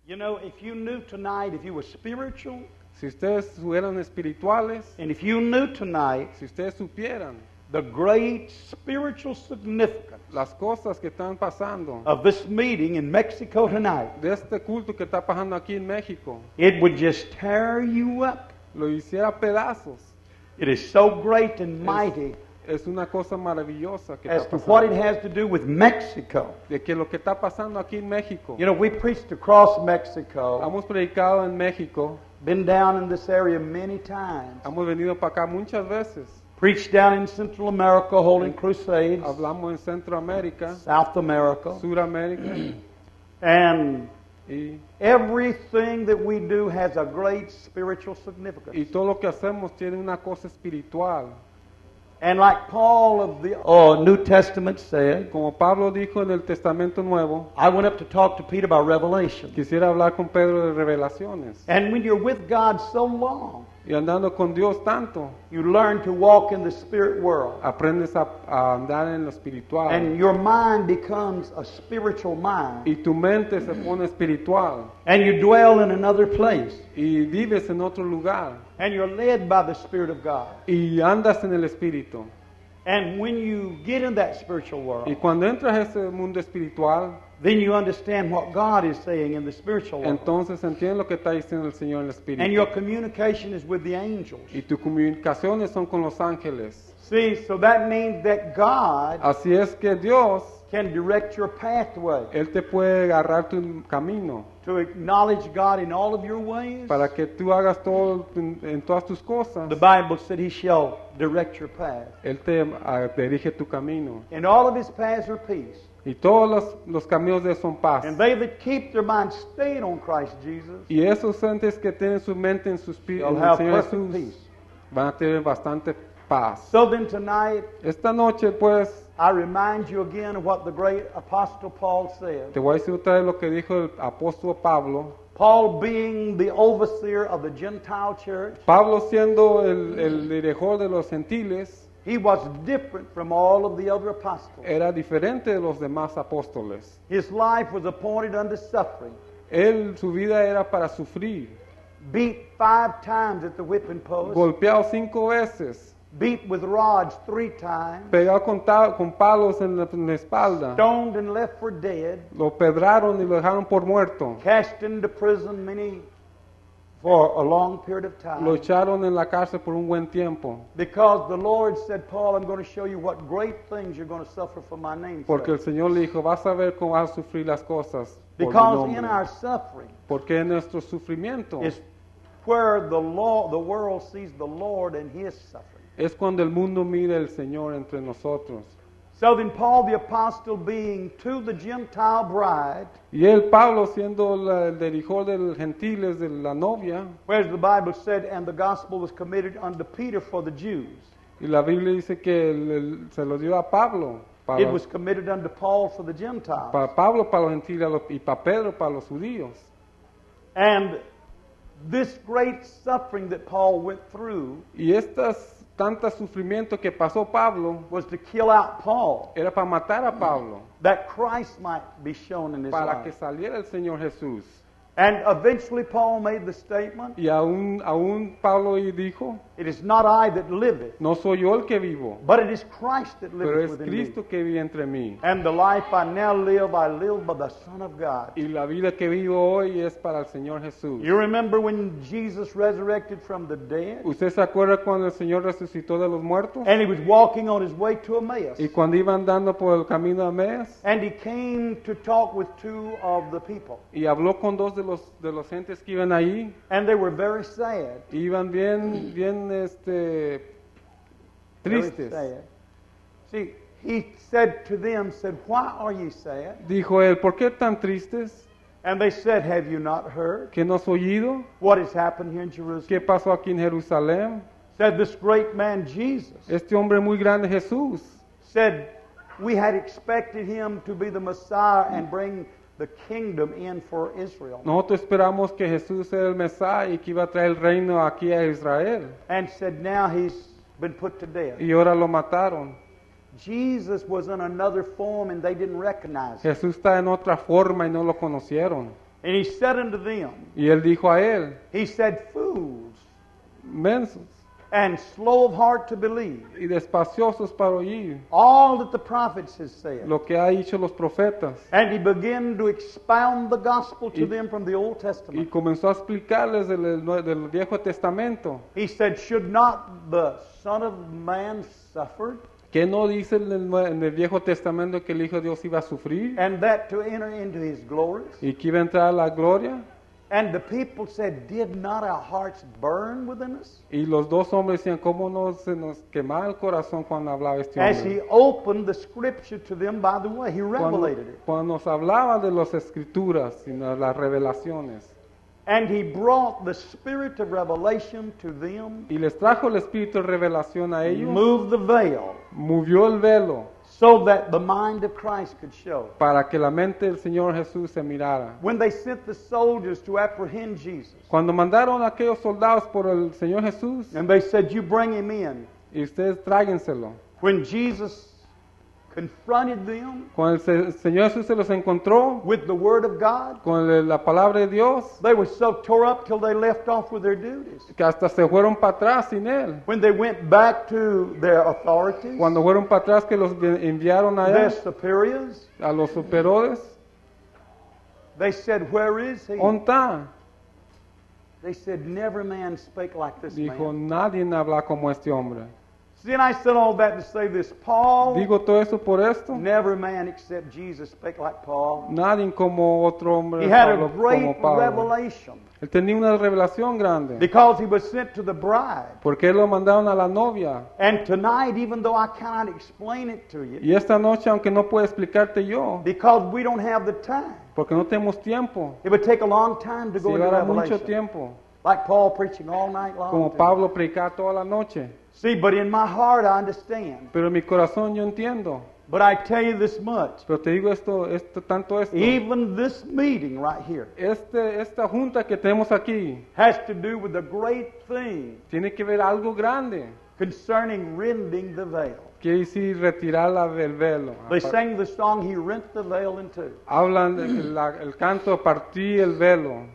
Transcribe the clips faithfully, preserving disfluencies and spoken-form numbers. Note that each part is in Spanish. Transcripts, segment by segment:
You know, if you knew tonight, if you were spiritual, Si ustedes fueran espirituales, and if you knew tonight si ustedes supieran the great spiritual significance las cosas que están pasando, of this meeting in Mexico tonight, de este culto que está pasando aquí en México, it would just tear you up. lo hiciera pedazos. It is so great and mighty Es una cosa maravillosa que as está to what it pasando. has to do with Mexico. De que lo que está pasando aquí en México, You know, we preached across Mexico, hemos predicado en México, been down in this area many times, hemos venido para acá muchas veces, preached down in Central America, holding crusades, hablamos en Centroamérica, South America, Suramérica, and y, everything that we do has a great spiritual y significance. todo lo que hacemos tiene una cosa espiritual. And like Paul of the oh, New Testament said, Como Pablo dijo en el Testamento Nuevo, I went up to talk to Peter about Revelation. quisiera hablar con Pedro de revelaciones. And when you're with God so long, Y andando con Dios tanto, you learn to walk in the spirit world. aprendes a, a andar en lo espiritual. And your mind becomes a spiritual mind. Y tu mente se pone espiritual. And you dwell in another place. Y vives en otro lugar. And you're led by the Spirit of God. Y andas en el espíritu. And when you get in that spiritual Y world, cuando entras a ese mundo espiritual, then you understand what God is saying in the spiritual world. entonces entiendes lo que está diciendo el Señor en el espíritu. And your communication is with the angels. Y tus comunicaciones son con los ángeles. See, so that means that God Así es que Dios, can direct your pathway. Él te puede agarrar tu camino To acknowledge God in all of your ways. para que tú hagas todo en, en todas tus cosas. The Bible said He shall direct your path. Él te ah, dirige tu camino. And all of His paths are peace. Y todos los, los caminos de él son paz. And they that keep their mind stayed on Christ Jesus Y esos entes que tienen su mente en su espíritu, shall en el have Señor perfect Jesús, peace. van a tener bastante paz. So then tonight, Esta noche, pues, I remind you again of what the great Apostle Paul said. te voy a decir otra vez lo que dijo el apóstol Pablo. Paul being the overseer of the Gentile church, Pablo siendo el, el director de los gentiles, he was different from all of the other apostles. era diferente de los demás apóstoles. His life was appointed unto suffering. Él, su vida era para sufrir, Beat five times at the whipping post. golpeado cinco veces, Beat with rods three times. pegado con, ta- con palos en la, en la espalda, Stoned and left for dead. lo pedraron y lo dejaron por muerto, Cast into prison many for a long period of lo time. echaron en la cárcel por un buen tiempo, Because the Lord said, Paul, I'm going to show you what great things you're going to suffer for my name's porque el sake. Señor le dijo, vas a ver cómo vas a sufrir las cosas por mi Because in nombre. our suffering Porque en nuestro sufrimiento is where the law, the world sees the Lord and His suffering. es cuando el mundo mira el Señor entre nosotros. So then Paul the apostle being to the Gentile bride, Y él, Pablo, siendo la- el dirigor de los gentiles, de la novia, whereas the Bible said, and the gospel was committed unto Peter for the Jews. y la Biblia dice que el- el- se lo dio a Pablo, para, It was committed unto Paul for the Gentiles. para Pablo para los gentiles a los- y para Pedro para los judíos. And this great suffering that Paul went through Y estas tanto sufrimiento que pasó Pablo was to kill out Paul, era para matar a Pablo, that Christ might be shown in his para que life. saliera el Señor Jesús. And eventually Paul made the statement, Y aún, aún Pablo y dijo, it is not I that liveth, no soy yo el que vivo, but it is Christ that pero liveth es within me. Cristo que vive entre mí. And the life I now live, I live by the Son of God. Y la vida que vivo hoy es para el Señor Jesús. You remember when Jesus resurrected from the dead? ¿Usted se acuerda cuando el Señor resucitó de los muertos? And he was walking on his way to Emmaus. Y cuando iba andando por el camino a Mes, And he came to talk with two of the people. y habló con dos de los de los gentes que iban ahí, And they were very sad. y iban bien, bien, este, Very tristes. sad. See, he said to them, said, why are ye sad? Dijo él, ¿por qué tan tristes? And they said, have you not heard ¿Qué no has oído? what has happened here in Jerusalem? ¿Qué pasó aquí en Jerusalén? Said this great man Jesus. Este hombre muy grande, Jesús, Said, we had expected him to be the Messiah and bring the kingdom in for Israel. nosotros esperamos que Jesús era el Mesías y que iba a traer el reino aquí a Israel. And said, now he's been put to death. Y ahora lo mataron. Jesus was in another form and they didn't recognize him. Jesús está en otra forma y no lo conocieron. And he said unto them, Y él dijo a él, he said, fools mensos and slow of heart to believe y despaciosos para oír all that the prophets have said. lo que ha dicho los profetas. And he began to expound the gospel to Y- them from the Old Y Testament. comenzó a explicarles del, del- del Viejo Testamento. He said, should not the Son of Man suffer, ¿Qué no dice en el, Nue- en el Viejo Testamento que el Hijo de Dios iba a sufrir and that to enter into his glories? y que iba a entrar a la gloria? And the people said, did not our hearts burn within us? Y los dos hombres decían, ¿cómo no se nos quemaba el corazón cuando hablaba este As he hombre? opened the scripture to them, by the way, he Cuando, revelated it. cuando nos hablaba de las escrituras y de las revelaciones. And he brought the spirit of revelation to them, Y les trajo el espíritu de revelación a ellos, moved the veil, movió el velo so that the mind of Christ could show. para que la mente del Señor Jesús se mirara. When they sent the soldiers to apprehend Jesus, Cuando mandaron a aquellos soldados por el Señor Jesús, and they said, you bring him in. y ustedes tráiguenselo. When Jesus confronted them Cuando el, Se- el Señor Jesús se los encontró with the word of God, con el- la palabra de Dios, they were so tore up till they left off with their duties. que hasta se fueron para atrás sin él. When they went back to their authorities, Cuando fueron para atrás que los enviaron their allá, superiors, a los superiores, they said, where is he? ¿dónde está? They said, never man spake like this Dijo, man. nadie habla como este hombre. See, and I said all that to say this. Paul, Digo todo eso por esto. never man except Jesus spake like Paul. Nadie como otro hombre He had a Pablo, great como Pablo. revelation Él tenía una revelación grande. because he was sent to the bride. Porque él lo mandaron a la novia. And tonight, even though I cannot explain it to you, Y esta noche, aunque no puedo explicarte yo, because we don't have the time, porque no tenemos tiempo, it would take a long time to se go into llevará mucho Revelation. tiempo. Like Paul preaching all night long. Como to you. Pablo predicaba toda la noche. See, but in my heart I understand. Pero en mi corazón yo entiendo. But I tell you this much. Pero te digo esto, esto tanto esto. Even this meeting right here Este, esta junta que tenemos aquí has to do with a great thing tiene que ver algo grande. concerning rending the veil. Quiere decir retirarla del velo. They sang the song, He Rent the Veil in Two. Hablan del el canto partí el velo.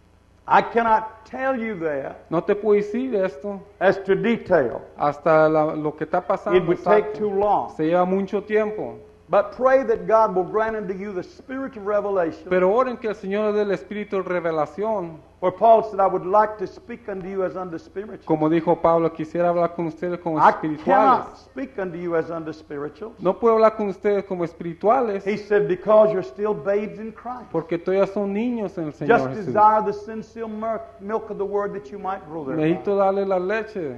I cannot tell you that No te puedo decir esto as to detail. hasta la- lo que está pasando. It would take exacto. too long. Se lleva mucho tiempo. But pray that God will grant unto you the spirit of revelation. Pero oren que el Señor dé el espíritu de revelación. For Paul said, I would like to speak unto you as unto spiritual. Como dijo Pablo, quisiera hablar con ustedes como I espirituales. cannot speak unto you as unto spiritual. No puedo hablar con ustedes como espirituales He said, because you're still babes in Christ. porque todavía son niños en el Señor Just Jesús. desire the sincere milk, milk of the word that you might grow thereby. Necesito darle la leche.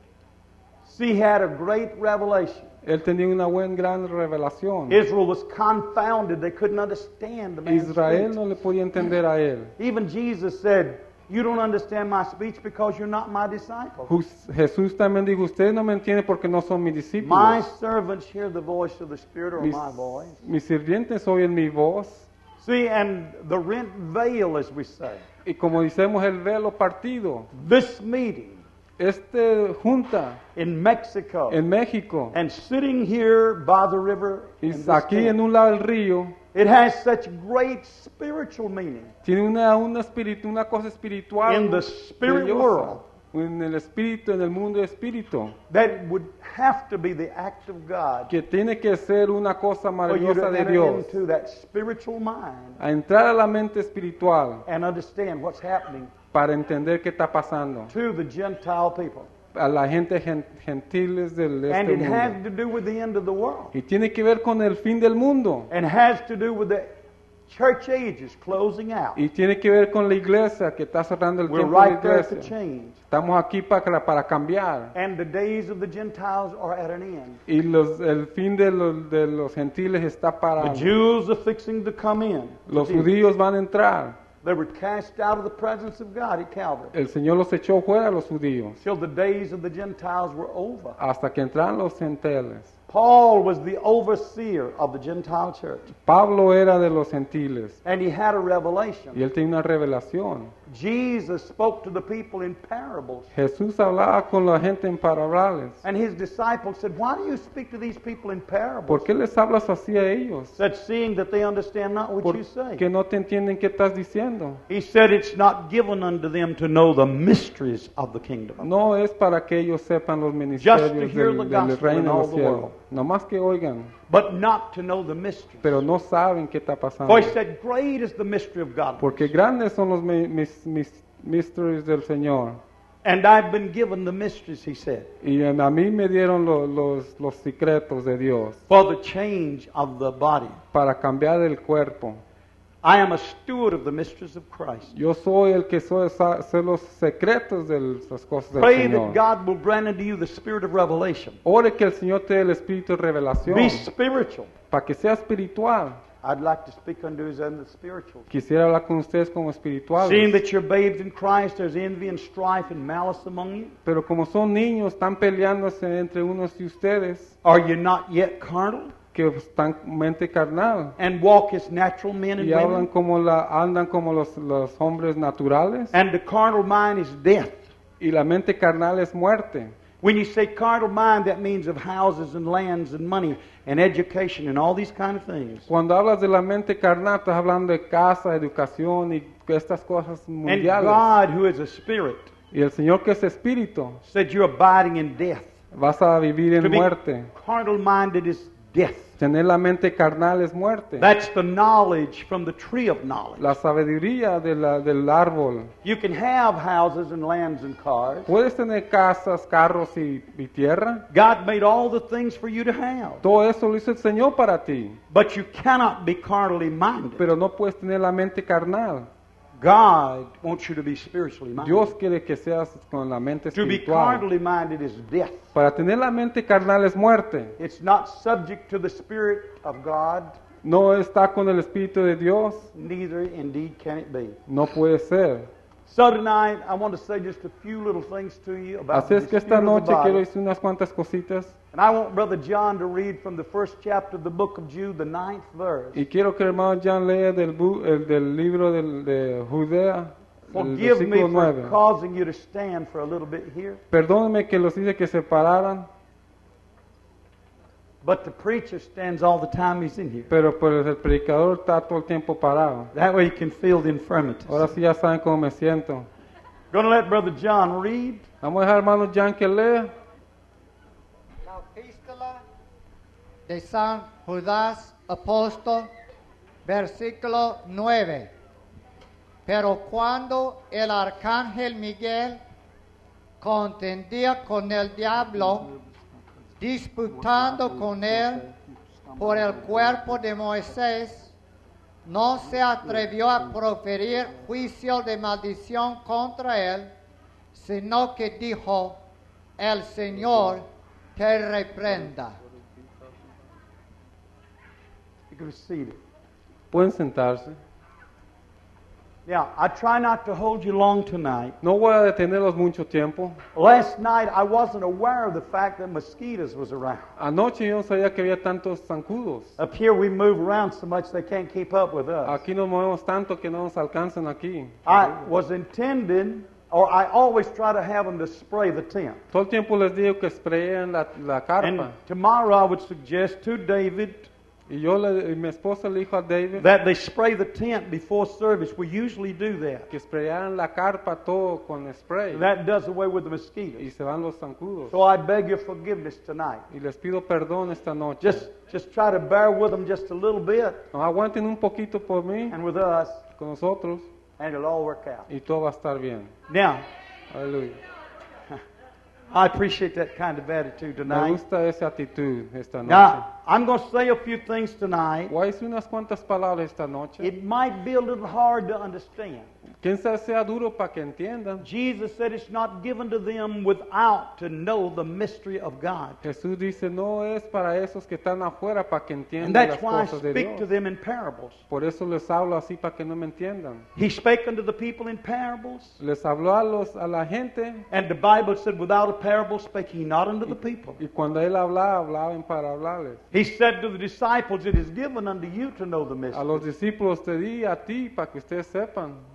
See, he had a great revelation. Él tenía una buena gran revelación. Israel was confounded. They couldn't understand the man's Israel speech. no le podía entender a él. Even Jesus said, you don't understand my speech because you're not my disciple. Jus- Jesús también dijo, ustedes no me entienden porque no son mis My discípulos. servants hear the voice of the Spirit or Mis, my voice. mis sirvientes oyen mi voz. See, and the rent veil, as we say. Y como decimos, el velo partido. This meeting Este junta in Mexico en México and sitting here by the river, y in this aquí tent, en un lado del río, it has such great spiritual meaning. tiene una, una, espíritu, una cosa espiritual In the spirit brillosa. world. En el espíritu, en el mundo de espíritu, That it would have to be the act of God que tiene que ser una cosa for you to maravillosa de enter Dios, into that spiritual mind a entrar a la mente espiritual and understand what's happening para entender qué está pasando to the Gentile people. a la gente gen- gentiles del And este it has mundo. to do with the end of the world. Y tiene que ver con el fin del mundo. And has to do with the church ages closing out. Y tiene que ver con la iglesia que está cerrando el We're tiempo de la right there at the iglesia. change. Estamos aquí para, para cambiar. And the days of the Gentiles are at an end. Y los, el fin de los, de los gentiles está The parado. Jews are fixing to come in. Los judíos van a entrar. They were cast out of the presence of God at Calvary. El Señor los echó fuera a los judíos Till the days of the Gentiles were over. hasta que entraron los gentiles. Paul was the overseer of the Gentile church. Pablo era de los gentiles And he had a revelation. y él tenía una revelación. Jesus spoke to the people in parables. Jesús hablaba con la gente en parábolas. And his disciples said, why do you speak to these people in parables? ¿Por qué les hablas así a ellos? Said, seeing that they understand not what you say. Porque no te entienden qué estás diciendo. He said, it's not given unto them to know the mysteries of the kingdom. No es para que ellos sepan los Just to ministerios hear del, the del gospel in reino de all los the cielos. world. No más que oigan, But not to know the mysteries. pero no saben qué está pasando. For he said, great is the mystery of God. Porque grandes son los mi- mis, mis misterios del Señor. And I've been given the mysteries, he said, Y a mí me dieron lo- los, los secretos de Dios for the change of the body. para cambiar el cuerpo. I am a steward of the mysteries of Christ. Yo soy el que soy, sa- sé los secretos de las cosas del Pray Señor. that God will grant unto you the spirit of revelation. Ore que el Señor te dé el espíritu de revelación Be spiritual. para que sea espiritual. I'd like to speak unto us and the spiritual. Quisiera hablar con ustedes como Seeing espirituales. that you're babes in Christ, there's envy and strife and malice among you. Pero como son niños, están peleándose entre unos y ustedes, Are you not yet carnal? que están mente carnal. And walk as natural men and Y hablan women? como la, andan como los, los hombres naturales. And the carnal mind is death. Y la mente carnal es muerte. When you say carnal mind, that means of houses and lands and money and education and all these kind of things. Cuando hablas de la mente carnal, estás hablando de casa, educación y estas cosas And mundiales. God, who is a spirit, Y el Señor que es espíritu, said you're abiding in death. vas a vivir To en be muerte. carnal minded is death. Tener la mente carnal es muerte. That's the knowledge from the tree of knowledge. La sabiduría de la- del árbol. You can have houses and lands and cars. Puedes tener casas, carros y, y tierra. God made all the things for you to have. Todo eso lo hizo el Señor para ti. But you cannot be carnally minded. Pero no puedes tener la mente carnal. God wants you to be spiritually minded. Dios quiere que seas con la mente To be espiritual. carnally minded is death. Para tener la mente carnal es muerte. It's not subject to the Spirit of God, No está con el Espíritu de Dios. neither indeed can it be. No puede ser. So tonight, I want to say just a few little things to you about Así the es que esta spirit of the noche quiero body. decir unas cuantas cositas. And I want Brother John to read from the first chapter of the book of Jude, the ninth verse. Y quiero que el hermano Jan lea del, bu- el, del libro del- de Judea, el Forgive me versículo for nueve. causing you to stand for a little bit here, Perdóneme que los hice que se pararan, but the preacher stands all the time he's in here. pero pues el predicador está todo el tiempo parado. That way you can feel the infirmities. Ahora sí ya saben cómo me siento. Going to let Brother John read. Vamos a dejar al hermano Jan que lea. La epístola de San Judas Apóstol, versículo nueve. Pero cuando el arcángel Miguel contendía con el diablo, disputando con él por el cuerpo de Moisés, no se atrevió a proferir juicio de maldición contra él, sino que dijo, el Señor te reprenda. You can be seated. Pueden sentarse. Now, I try not to hold you long tonight. No voy a detenerlos mucho tiempo. Last night, I wasn't aware of the fact that mosquitoes was around. Anoche yo no sabía que había tantos zancudos. Up here, we move around so much they can't keep up with us. Aquí nos movemos tanto que no nos alcanzan aquí. I was intending, or I always try to have them to spray the tent. Todo el tiempo les digo que sprayen la, la And carpa. tomorrow, I would suggest to David Y yo le, y mi esposa le dijo a David that they spray the tent before service. We usually do that. que sprayaran la carpa todo con spray. That does away with the Y mosquitoes. se van los zancudos. So I beg your forgiveness tonight. Y les pido perdón esta noche. Just, just try to bear with them just a little bit, No, aguanten un poquito por mí, and with us, con nosotros, and it'll all work out. y todo va a estar bien. Now, Aleluya. I appreciate that kind of attitude Me tonight. gusta esa actitud esta noche. Now, I'm going to say a few things tonight. Voy a decir unas cuantas palabras esta noche. It might be a little hard to understand. Quién sabe sea duro para que entiendan. Jesus said it's not given to them without to know the mystery of God. Jesús dice, no es para esos que están afuera para que And entiendan that's las why I cosas de speak to Dios. them in parables. Por eso les hablo así para que no me entiendan. He spake unto the people in parables. Les habló a, los, a la gente And the Bible said, without a parable spake he not unto the people. y cuando él hablaba, hablaba en para hablarles. He said to the disciples, it is given unto you to know the A mystery. los discípulos te di a ti para que ustedes sepan.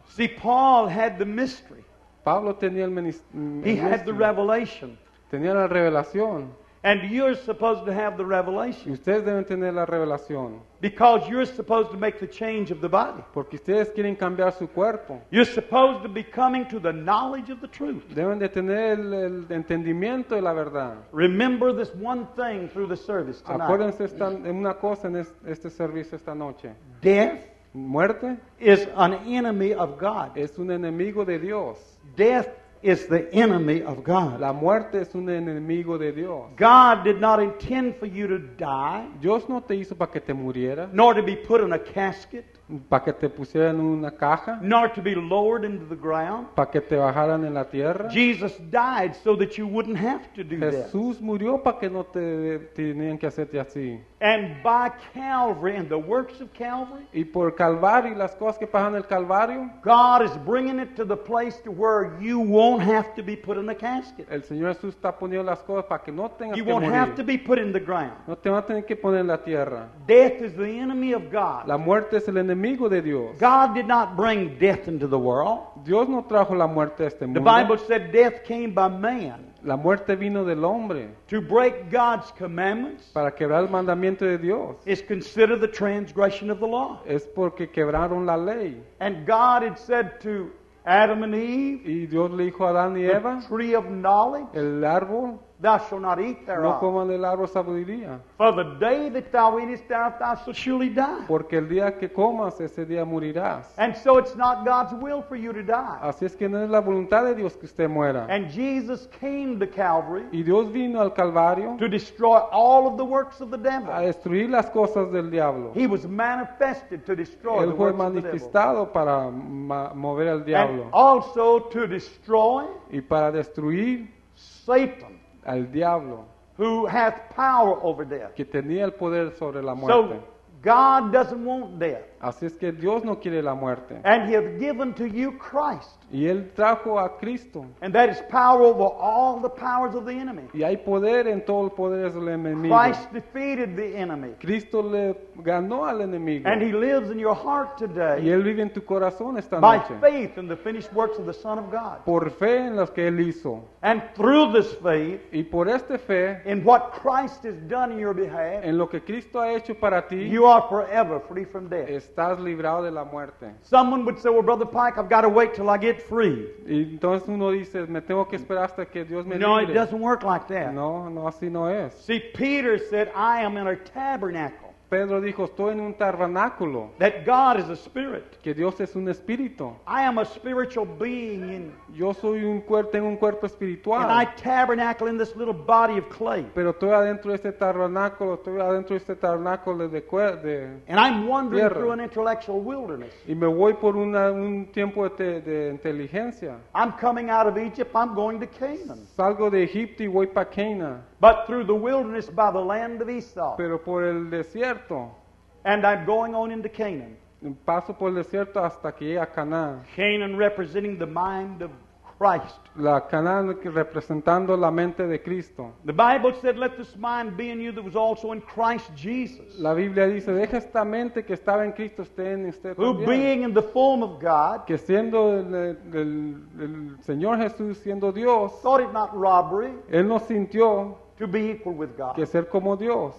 See, Paul had the mystery. Pablo tenía el, minis- He el had the misterio, revelation. tenía la revelación. And you're supposed to have the Y revelation ustedes deben tener la revelación, because you're supposed to make the change of the body. porque ustedes quieren cambiar su cuerpo. You're supposed to be coming to the knowledge of the truth. Deben de tener el, el entendimiento de la verdad. Remember this one thing through the service tonight. Acuérdense esta- en una cosa en es- este servicio esta noche. Death Muerte is an enemy of God. es un enemigo de Dios. Death is the enemy of God. La muerte es un enemigo de Dios. God did not intend for you to die, Dios no te hizo para que te murieras, nor to be put in a casket, para que te pusieran en una caja, nor to be lowered into the ground. para que te bajaran en la tierra. Jesus died so that you wouldn't have to do that. Jesús murió para que no te tenían que hacerte así. And by Calvary and the works of Calvary, Y por Calvario y las cosas que pasan en el Calvario, God is bringing it to the place to where you won't have to be put in a casket. el Señor Jesús está poniendo las cosas para que no tengas You que won't have to morir. be put in the ground. No te van a tener que poner en la tierra. Death is the enemy of God. La muerte es el enemigo de Dios. God did not bring death into the world. Dios no trajo la muerte a este The mundo. Bible said death came by man La muerte vino del hombre to break God's commandments. para quebrar el mandamiento de Dios. Is considered the transgression of the law. Es porque quebraron la ley. And God had said to Adam and Eve, Y Dios le dijo a Adán y the Eva, tree of knowledge, el árbol, thou shalt not eat no thereof. coman del árbol sabiduría. For the day that thou eatest thereof, thou shalt surely die. Porque el día que comas, ese día morirás. And so it's not God's will for you to die. Así es que no es la voluntad de Dios que usted muera. And Jesus came to Calvary Y Dios vino al Calvario to destroy all of the works of the a devil. destruir las cosas del diablo. He was manifested to destroy the Él fue works of the devil. manifestado para ma- mover al And diablo also to destroy y para destruir Satan, al diablo, who hath power over death. que tenía el poder sobre la muerte. So God doesn't want death. Así es que Dios no quiere la muerte. And He hath given to you Christ. Y Él trajo a Cristo. And that is power over all the powers of the enemy. Y hay poder en todo el poder del enemigo. Christ defeated the enemy. Cristo le ganó al enemigo. And He lives in your heart Y today Él vive en tu corazón esta by noche. faith in the finished works of the Son of God. Por fe en lo que Él hizo. And through this faith, Y por esta fe, in what Christ has done in your behalf, en lo que Cristo ha hecho para ti, you are forever free from death. estás librado de la muerte. Someone would say, well, Brother Pike, I've got to wait till I get free. Y entonces uno dice, me tengo que esperar hasta que Dios me No, it libre. doesn't work like that. No, no, así no es. See, Peter said, I am in a tabernacle. Pedro dijo, estoy en un tabernáculo, That God is a spirit. que Dios es un espíritu. I am a spiritual being in, Yo soy un cuerpo, tengo un cuerpo and I espiritual, tabernacle in this little body of clay. pero estoy adentro de este tabernáculo, estoy adentro de este tabernáculo de, cuer- de And I'm wandering Tierra. through an intellectual wilderness. y me voy por una- un tiempo de, te- de inteligencia. I'm coming out of Egypt, I'm going to Canaan. Salgo de Egipto y voy para Cana, But through the wilderness by the land of Esau. pero por el desierto, And I'm going on into Canaan. paso por el desierto hasta que llegue a Canaán. Canaan representing the mind of Christ. La Canaán que representando la mente de Cristo. The Bible said, let this mind be in you that was also in Christ Jesus. La Biblia dice, deja esta mente que estaba en Cristo esté en usted Who también. being in the form of God, Que siendo el, el- el Señor Jesús, siendo Dios, thought it not robbery Él no sintió to be equal with God. que ser como Dios.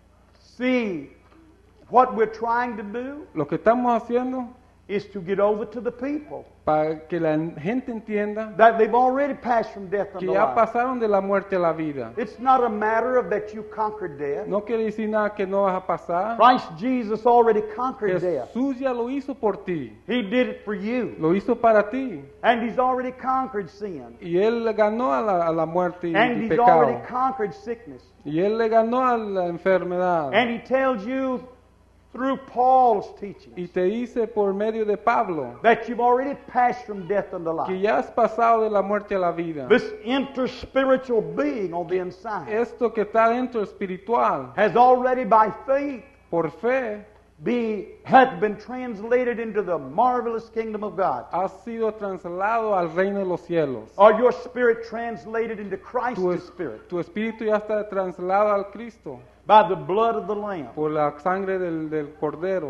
See, what we're trying to do Lo que estamos haciendo is to get over to the people para que la gente entienda that they've already passed from death que unto ya life. pasaron de la muerte a la vida. It's not a matter of that you conquered death. No quiere decir nada que no vas a pasar. Christ Jesus already conquered death. Jesús ya lo hizo por ti. He did it for you. Lo hizo para ti. And He's already conquered sin. Y Él le ganó a la, a la muerte y And el He's pecado. already conquered sickness. Y Él le ganó a la enfermedad. And He tells you through Paul's teaching Y te dice por medio de Pablo that you've already passed from death unto que life. ya has pasado de la muerte a la vida. This interspiritual being on the inside Esto que está dentro espiritual, has already by faith por fe, be, hath been translated into the marvelous kingdom of God. ha sido trasladado al reino de los cielos. Or your spirit translated into Christ's Tu, es- spirit tu espíritu ya está trasladado al Cristo by the blood of the Lamb. por la sangre del, del Cordero.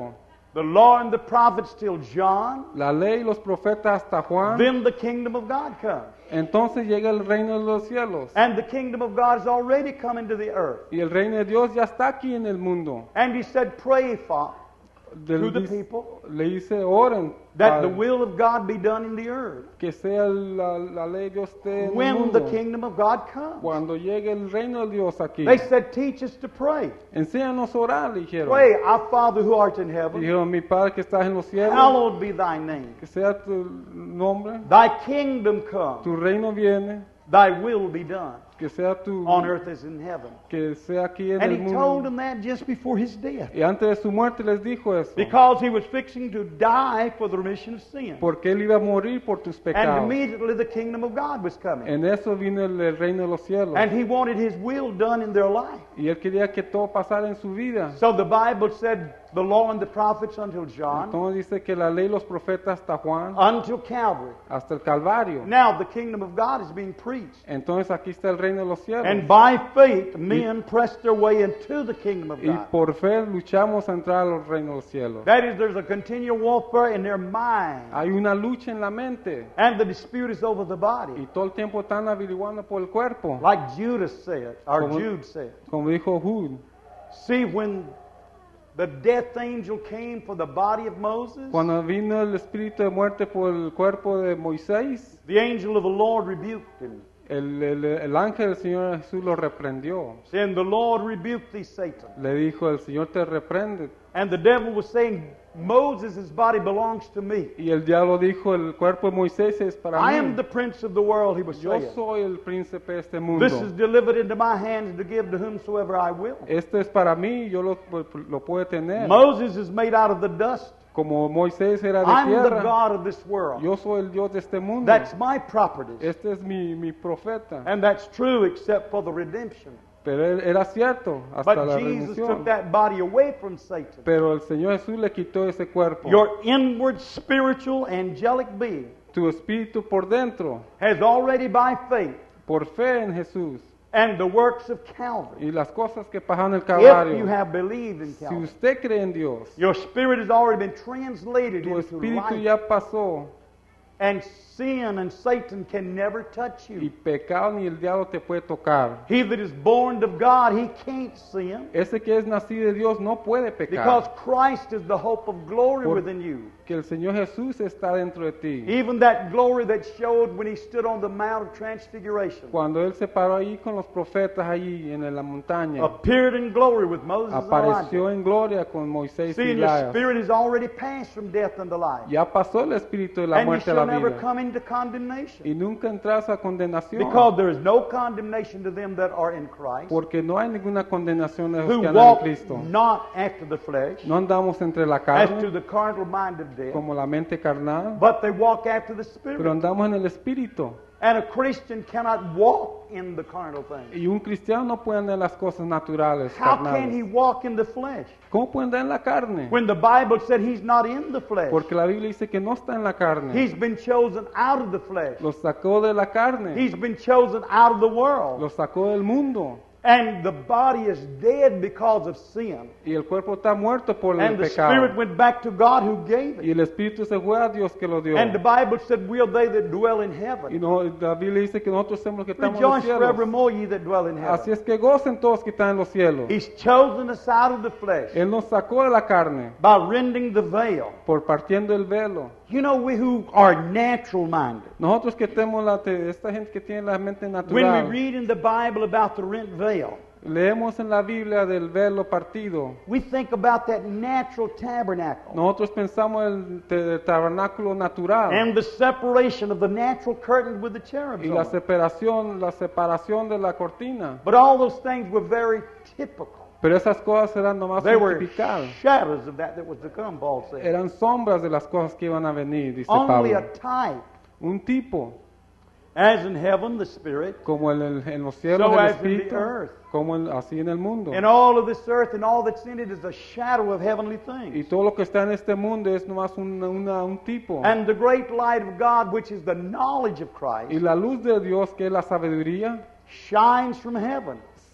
the law and the prophets till John, la ley y los profetas hasta Juan, then the kingdom of God comes. entonces llega el reino de los cielos. And the kingdom of God has already come into the earth. Y el reino de Dios ya está aquí en el mundo. And he said, pray, Father, Del- to the dice- people, le dice, oren, that the Padre, will of God be done in the earth. que sea la, la ley de Dios esté en el When the mundo. kingdom of God comes. Cuando llegue el reino de Dios aquí. They said, teach us to pray. Enséñanos a orar, le dijeron. Pray, our Father who art in heaven, Dijeron, mi Padre que estás en los cielos, hallowed be thy name. que sea tu nombre, Thy kingdom come, tu reino viene, thy will be done, que sea tu, on earth as in heaven. que sea aquí en And el he told mundo. them that just before his death. Y antes de su muerte les dijo eso, Because he was fixing to die for the remission of sin. porque él iba a morir por tus And pecados. immediately the kingdom of God was coming. En eso vino el, el reino de los cielos. And he wanted his will done in their life. Y él quería que todo pasara en su vida. So the Bible said, the law and the prophets until John, Entonces dice que la ley y los profetas hasta Juan, until Calvary. hasta el Calvario. Now the kingdom of God is being preached. Entonces aquí está el reino de los cielos. And by faith, men press their way into the kingdom of Y God. por fe luchamos a entrar a los reinos de los cielos. That is, there's a continual warfare in their mind. Hay una lucha en la mente. And the dispute is over the Y body. todo el tiempo están averiguando por el cuerpo. Like Judas said, or Como- Jude said. Como dijo Jude. See, when the death angel came for the body of Moses, Cuando vino el espíritu de muerte por el cuerpo de Moisés, the angel of the Lord rebuked him, el, el- el ángel del Señor Jesús lo reprendió. saying, the Lord rebuked thee, Satan. Le dijo, el Señor te reprende. And the devil was saying, Moses' body belongs to me. Y el diablo dijo, el cuerpo de Moisés es para I mí. am the prince of the world, he was Yo saying. soy el príncipe de este mundo. This is delivered into my hands to give to whomsoever I will. Esto es para mí, yo lo, lo puedo tener. Moses is made out of the dust. Como Moisés era de I'm the tierra, God of this world. yo soy el Dios de este mundo. That's my property. Este es mi, mi profeta. And that's true except for the redemption. Pero él- era cierto hasta la But Jesus took redención. that body away from Satan. Pero el Señor Jesús le quitó ese cuerpo. Your inward spiritual angelic being Tu espíritu por dentro, has already by faith por fe en Jesús and the works of Calvary. y las cosas que pasan en el If you Calvario. have believed in Si Calvary, usted cree en Dios, your spirit has already been translated tu into espíritu life. ya pasó And sin and Satan can never touch y you. pecado ni el diablo te puede tocar. He that is born of God, he can't sin. Ese que es nacido de Dios no puede Because pecar. Christ is the hope of glory Por- within you. Que el Señor Jesús está dentro de ti. Even that glory that showed when he stood on the Mount of Transfiguration. Cuando Él se paró ahí con los profetas allí en la montaña, Appeared in glory with Moses and Elijah. apareció en gloria con Moisés y See, and your Elías. spirit has already passed from death unto life. Ya pasó el espíritu de la And you muerte a shall la never vida. come into condemnation. Y nunca entras a condenación. Because there is no condemnation to them that are in Christ, Porque no hay ninguna condenación de los who que andan en walk Cristo. not after the flesh, No andamos entre la as to carne, the carnal mind of death, como la mente carnal, but they walk after the pero Spirit. andamos en el espíritu. And a Christian cannot walk in the carnal things. Y un cristiano no puede andar en las cosas naturales, How can he carnales. walk in the flesh? ¿Cómo puede andar en la carne? When the Bible said he's not in the flesh. Porque la Biblia dice que no está en la carne. He's been chosen out of the flesh. Los sacó de la carne. He's been chosen out of the world. Los sacó del mundo. And the body is dead because of sin. Y el cuerpo está muerto por el And the pecado. spirit went back to God who gave Y it. el espíritu se fue a Dios que lo dio. And the Bible said, will they that dwell in Y heaven. no, la Biblia dice que nosotros somos los que estamos en los Rejoice cielos. forevermore, ye that dwell in Así heaven. es que gocen todos que están en los cielos. He's chosen us out of the flesh Él nos sacó de la carne by rending the veil. por partiendo el velo. You know, we who are natural minded, Nosotros que tenemos la, te- esta gente que tiene la mente when we natural, read in the Bible about the rent veil, leemos en la Biblia del velo partido. we think about that natural tabernacle Nosotros pensamos el, te- el tabernáculo natural and the separation of the natural curtain with the cherubs y on la it. separación, la separación de la cortina. But all those things were very typical. Pero esas cosas eran nomás They un were tipical. shadows of that that was to come, Paul said. Eran sombras de las cosas que iban a venir, dice Only Pablo. a type. Un tipo, As in heaven, the Spirit, como en, el- en los cielos So del as in the Espíritu, earth. como en- así en el mundo. and all of this earth and all that's in it is a shadow of heavenly Y things. todo lo que está en este mundo es nomás una- una- un tipo. And the great light of God, which is the knowledge of Y Christ, la luz de Dios, que es la sabiduría, shines from heaven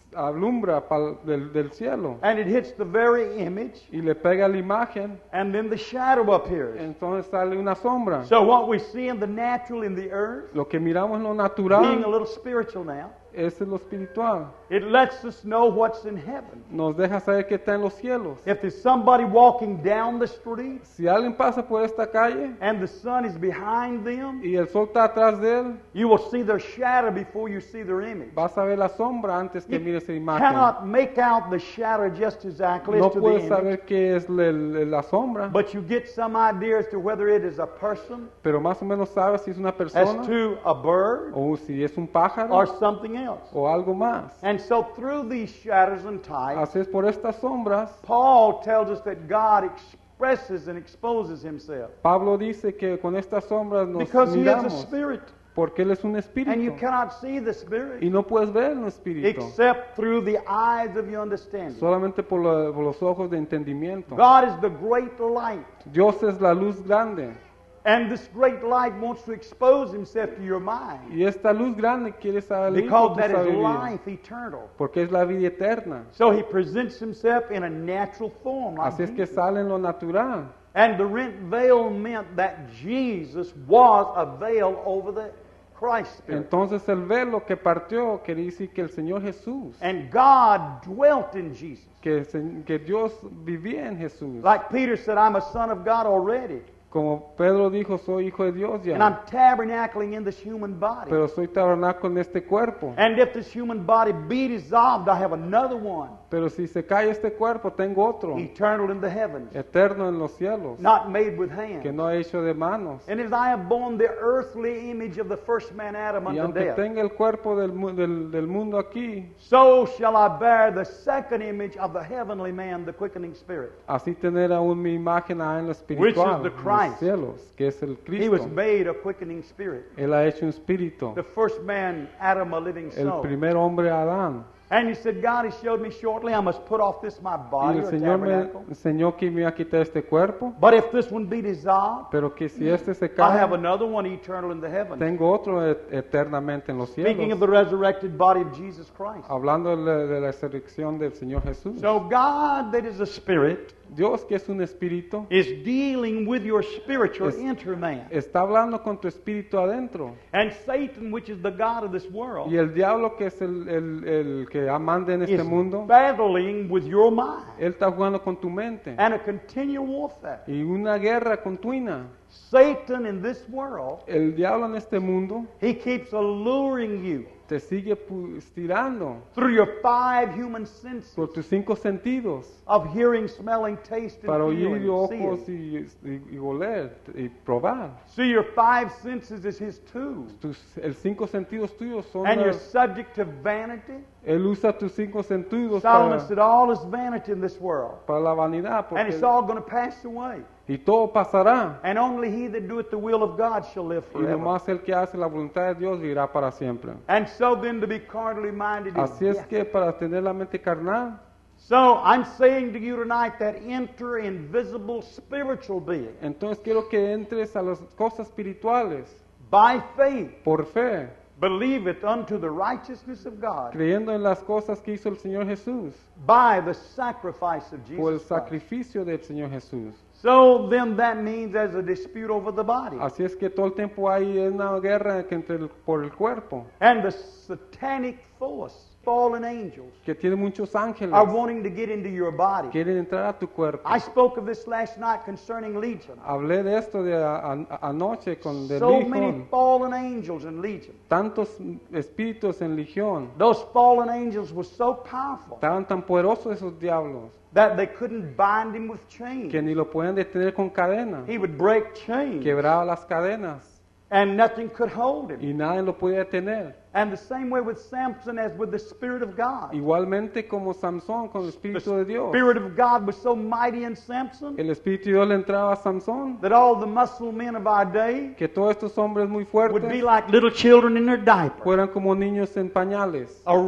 alumbra pal- del, del cielo and it hits the very image, y le pega la imagen, and then the shadow appears. entonces sale una sombra. So what we see in the natural in the earth, Lo que miramos en lo being a natural little spiritual now, es lo espiritual. it lets us know what's in heaven. Nos deja saber que está en los cielos. If there's somebody walking down the street Si alguien pasa por esta calle and the sun is behind them, y el sol está atrás de él, you will see their shadow before you see their image. vas a ver la sombra antes que You mires esa imagen. cannot make out the shadow just exactly No as to the puedes image, saber qué es la, la- la sombra, but you get some idea as to whether it is a person, pero más o menos sabes si es una as persona to a bird, o si es un pájaro or something else. o algo más. And so through these shadows and types, Así es, por estas sombras, Paul tells us that God expresses and exposes himself Pablo dice que con estas sombras nos because he is a miramos, spirit, porque él es un and you espíritu cannot see the spirit y no puedes ver un espíritu except through the eyes of your understanding. solamente por, la- por los ojos de entendimiento. God is the great light, Dios es la luz grande and this great light wants to expose himself to your mind y esta luz grande quiere salir because con tu that is sabiduría, life eternal. porque es la vida eterna. So he presents himself in a natural form, like Así es que Jesus. sale en lo natural. And the rent veil meant that Jesus was a veil over the Christ Spirit. Entonces el velo que partió quiere decir que el Señor Jesús, And God dwelt in Jesus. que, se- que Dios vivía en Jesús. Like Peter said, I'm a son of God already. Como Pedro dijo, soy hijo de Dios And ya, I'm tabernacling in this human body. pero soy tabernáculo en este cuerpo. And if this human body be dissolved, I have another one, Pero si se cae este cuerpo, tengo otro, eternal in the heavens, eterno en los cielos, not made with que hands. no he hecho de manos. And as I have borne the earthly image of the first man Adam Y unto aunque death, tenga el cuerpo del, mu- del, del mundo aquí, so shall I bear the second image of the heavenly man, the quickening spirit. así tener aún mi imagen ahí en lo espiritual, the en los Christ. cielos, que es el He was Cristo. made a quickening spirit. Él ha hecho un espíritu, The first man, Adam, a living el soul. primer hombre Adán. And he said, God, he showed me shortly, I must put off this my Y body el or Señor me tabernacle. enseñó que me iba a quitar este cuerpo, But if this one be dissolved, pero que si este se I have cae, another one eternal in the heavens. tengo otro et- eternamente en los Speaking of cielos. the resurrected body of Jesus Christ. Hablando de la, de la resurrección del Señor Jesús. So God that is a spirit Dios, que es un espíritu, is dealing with your spiritual Es- inner man. está hablando con tu espíritu adentro. And Satan, which is the God of this world, Y el diablo, que es el, el, el que manda en is este mundo, battling with your mind él está jugando con tu mente. and a continual warfare. Y una guerra continua. Satan in this world, El diablo en este mundo he keeps alluring you te sigue pu- estirando through your five human senses por tus cinco sentidos of hearing, smelling, tasting, para oír feeling, ojos seeing. y, y, y oler y probar. So your five senses is his tool. Tus, el cinco sentidos tuyos son And you're las- subject to vanity. él usa tus cinco sentidos Solomon para, said all is vanity in this world. para la vanidad, And porque, it's all going to pass away. y todo pasará. And only he that doeth the will of God shall live Y forever. nomás el que hace la voluntad de Dios vivirá para siempre. And so then to be carnally minded is Así es death. que para tener la mente carnal, So I'm saying to you tonight that enter invisible spiritual being entonces quiero que entres a las cosas espirituales by faith. por fe, Believe it unto the righteousness of God creyendo en las cosas que hizo el Señor Jesús, by the sacrifice of por el Jesus Christ. sacrificio del Señor Jesús. So then that means there's a dispute over the body. Así es que todo el tiempo hay una guerra que entre el- por el cuerpo, And the satanic force, fallen angels, que tiene muchos ángeles, are wanting to get into your body. quieren entrar a tu cuerpo. I spoke of this last night concerning Legion. Hablé de esto de a- a- anoche con de So many Legión, fallen angels in Legion. tantos espíritus en Legión, Those fallen angels were so powerful estaban tan poderosos esos diablos that they couldn't bind him with chains. que ni lo pueden detener con cadena, He would break chains quebraba las cadenas and nothing could hold him. y nadie lo podía detener. And the same way with Samson as with the Spirit of God. Igualmente como Samson con el The Espíritu de Dios. Spirit of God was so mighty in Samson El Espíritu de Dios le entraba a Samson, that all the muscle men of our day que todos estos hombres muy would be fuertes like little children in their diaper. fueran como niños en pañales. A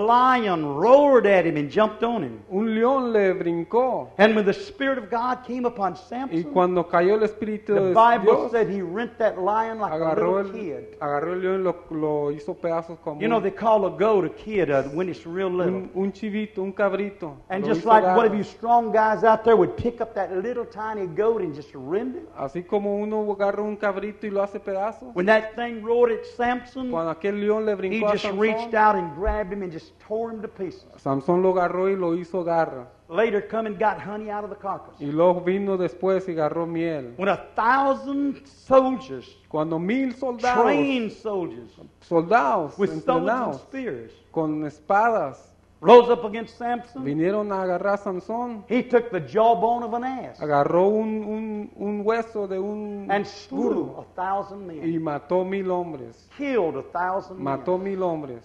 lion roared at him and jumped on him. Un león le brincó And when the Spirit of God came upon y Samson, cuando cayó el Espíritu the de Bible Dios, said he rent that lion like a agarró little el, kid. agarró el león y lo, lo hizo pedazos pedazos como You know, un, they call a goat a kid uh, when it's real little. un, un chivito, un cabrito. And Lo just hizo like one of garras. you strong guys out there would pick up that little tiny goat and just rend it. Así como uno agarra un cabrito y lo hace pedazos. When that thing roared at Samson, Cuando aquel león le he brincó a just reached Sansón, out and grabbed him and just tore him to pieces. Sansón lo agarró y lo hizo garra. Later come and got honey out of the carcass. Y luego vino después y agarró miel. When a thousand soldiers, Cuando mil soldados, trained soldiers, soldados with swords and entrenados, spears, con espadas, rose up against Samson, vinieron a agarrar a Sansón, he took the jawbone of an ass agarró un, un, un hueso de un and slew burro a thousand y men, mató mil hombres. killed a thousand Mató men. mil hombres.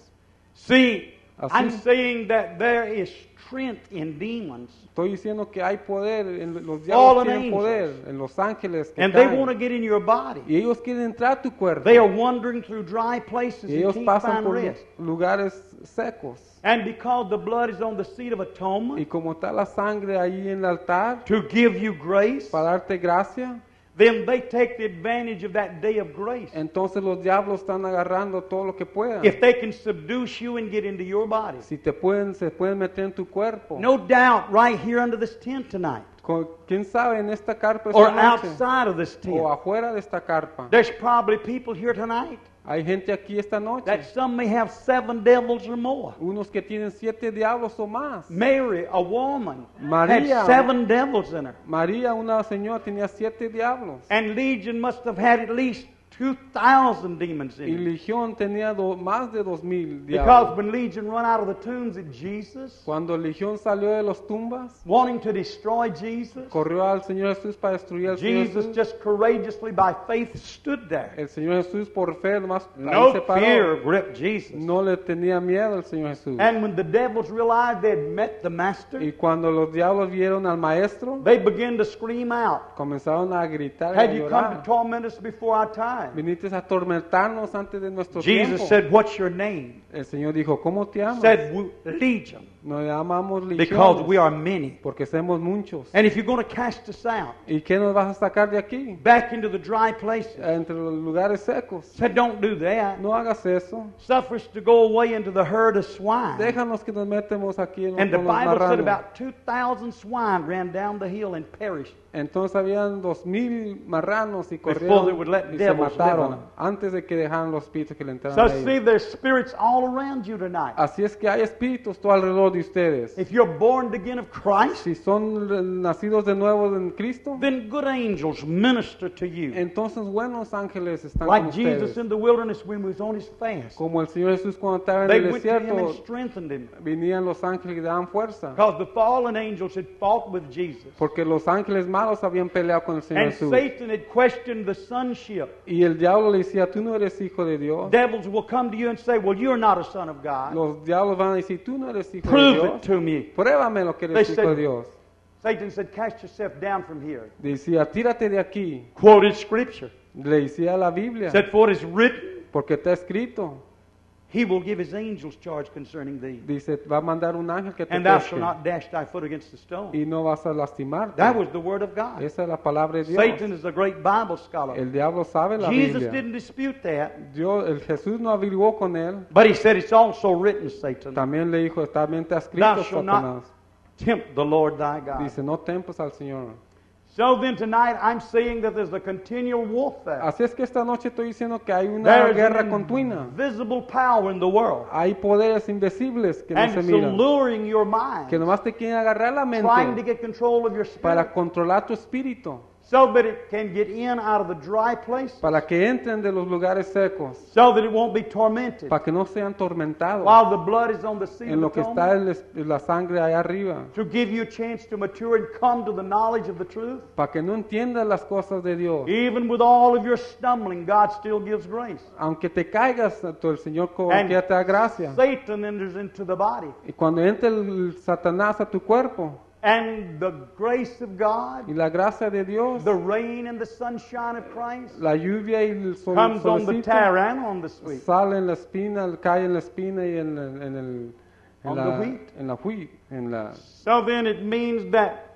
See, Así. I'm saying that there is strength in demons, Estoy diciendo que hay poder, en los Fallen diablos tienen angels. poder, en los ángeles que and they caen. want to get in your body. Y ellos quieren entrar a tu cuerpo. They are wandering through dry places Y and ellos can't pasan find por rest. lugares secos. And because the blood is on the seat of Y atonement como está la sangre ahí en el altar, to give you grace, para darte gracia, then they take the advantage of that day of grace. entonces los diablos están agarrando todo lo que puedan. If they can seduce you and get into your body. Si te pueden, se pueden meter en tu cuerpo. No doubt right here under this tent tonight Con- ¿Quién sabe en esta carpa or esta noche? outside of this O tent. afuera de esta carpa. There's probably people here tonight Hay gente aquí esta noche. that some may have seven devils or more. Unos que tienen siete diablos o más. Mary, a woman, María. had seven devils in her. María, una señora, tenía siete diablos. And Legion must have had at least two thousand demons Y in it. Legión tenía do- más de dos mil Because diablos. when Legion run out of the tombs at Jesus, Cuando Legión salió de las tumbas, wanting to destroy Jesus, corrió al Señor Jesús para destruir al Señor Jesus Jesús. just courageously by faith stood there. El Señor Jesús por fe nomás ahí No se paró. fear gripped Jesus. No le tenía miedo al Señor Jesús. And when the devils realized they had met the Master, Y cuando los diablos vieron al Maestro, they began to scream out, comenzaron a gritar y "Had a you come to llorar. torment us before our time?" Viniste a atormentarnos antes de nuestro Jesus tiempo. said, "What's your name?" El Señor dijo, ¿cómo te llamas? Said, "We- Legion, Nos llamamos because we legiones, are many. porque somos muchos. And if you're going to cast us out ¿Y qué nos vas a sacar de aquí? back into the dry places," Entre los lugares secos. said, "Don't do that. No hagas eso. Suffer us to go away into the herd of swine." Déjanos que nos metemos aquí en And the con los Bible said marranos. about two thousand swine ran down the hill and perished. Entonces habían dos mil marranos y Before they corrieron would let y se devils live on mataron them. antes de que dejaran los espíritus que le entraran So a see, ellos. there's spirits all around you tonight. Así es que hay espíritus todo alrededor de ustedes. If you're born again of Christ, Si son re- nacidos de nuevo en Cristo, then good angels minister to you. entonces buenos ángeles están Like con Jesus ustedes. in the wilderness when he was on his fast. Como el Señor Jesús cuando estaba en They el went to him and desierto, strengthened him. venían los ángeles y le daban fuerza. Because the fallen angels had fought with Jesus. Porque los ángeles malos habían peleado con el Señor And Jesús. Satan had questioned the sonship. Y el diablo le decía, tú no eres hijo de Dios. Devils will come to you and say, "Well, you're not a son of God. Los diablos van a decir, tú no eres hijo de Prove Dios. it to me." Pruébame lo que They eres hijo de said- Dios. Satan said, "Cast yourself down from here." Decía, tírate de aquí. Quoted scripture. Le decía la Biblia, Said, "For it is written, porque está escrito. he will give his angels charge concerning thee. Dice, va a mandar un ángel que te And thou pesque shalt not dash thy foot against the stone." y no vas a lastimarte. That was the word of God. Esa es la palabra de Dios. Satan is a great Bible scholar. El diablo sabe la Jesus Biblia. didn't dispute that. Dios, el Jesús no averiguó con él. But he said, "It's also written, Satan, También le dijo, también está thou escrito, shalt Satanás. not tempt the Lord thy God." Dice, no tempes al Señor. So then tonight I'm saying that there's a continual warfare. Así es que esta noche estoy diciendo que hay una There's guerra an continua. invisible power in the world. Hay poderes invisibles que no And se it's miran. alluring your mind, Que nomás te quieren agarrar la trying to mente get control of your para spirit, controlar tu espíritu. so that it can get in out of the dry places, Para que entren de los lugares secos. so that it won't be tormented Para que no sean tormentados. while the blood is on the seat En of lo que está atonement, el es- la sangre allá arriba. to give you a chance to mature and come to the knowledge of the truth. Para que no entiendas las cosas de Dios. Even with all of your stumbling, God still gives grace. Aunque te caigas, el Señor como And que te da gracia. Satan enters into the body. Y cuando entra el Satanás a tu cuerpo And the grace of God, y la gracia de Dios, the rain and the sunshine of Christ, la lluvia y el sol, comes on the solecito, tare and on the sweet. sale en la espina, cae en la espina y en, el- en el en On la, the wheat. en la wheat, en la So then it means that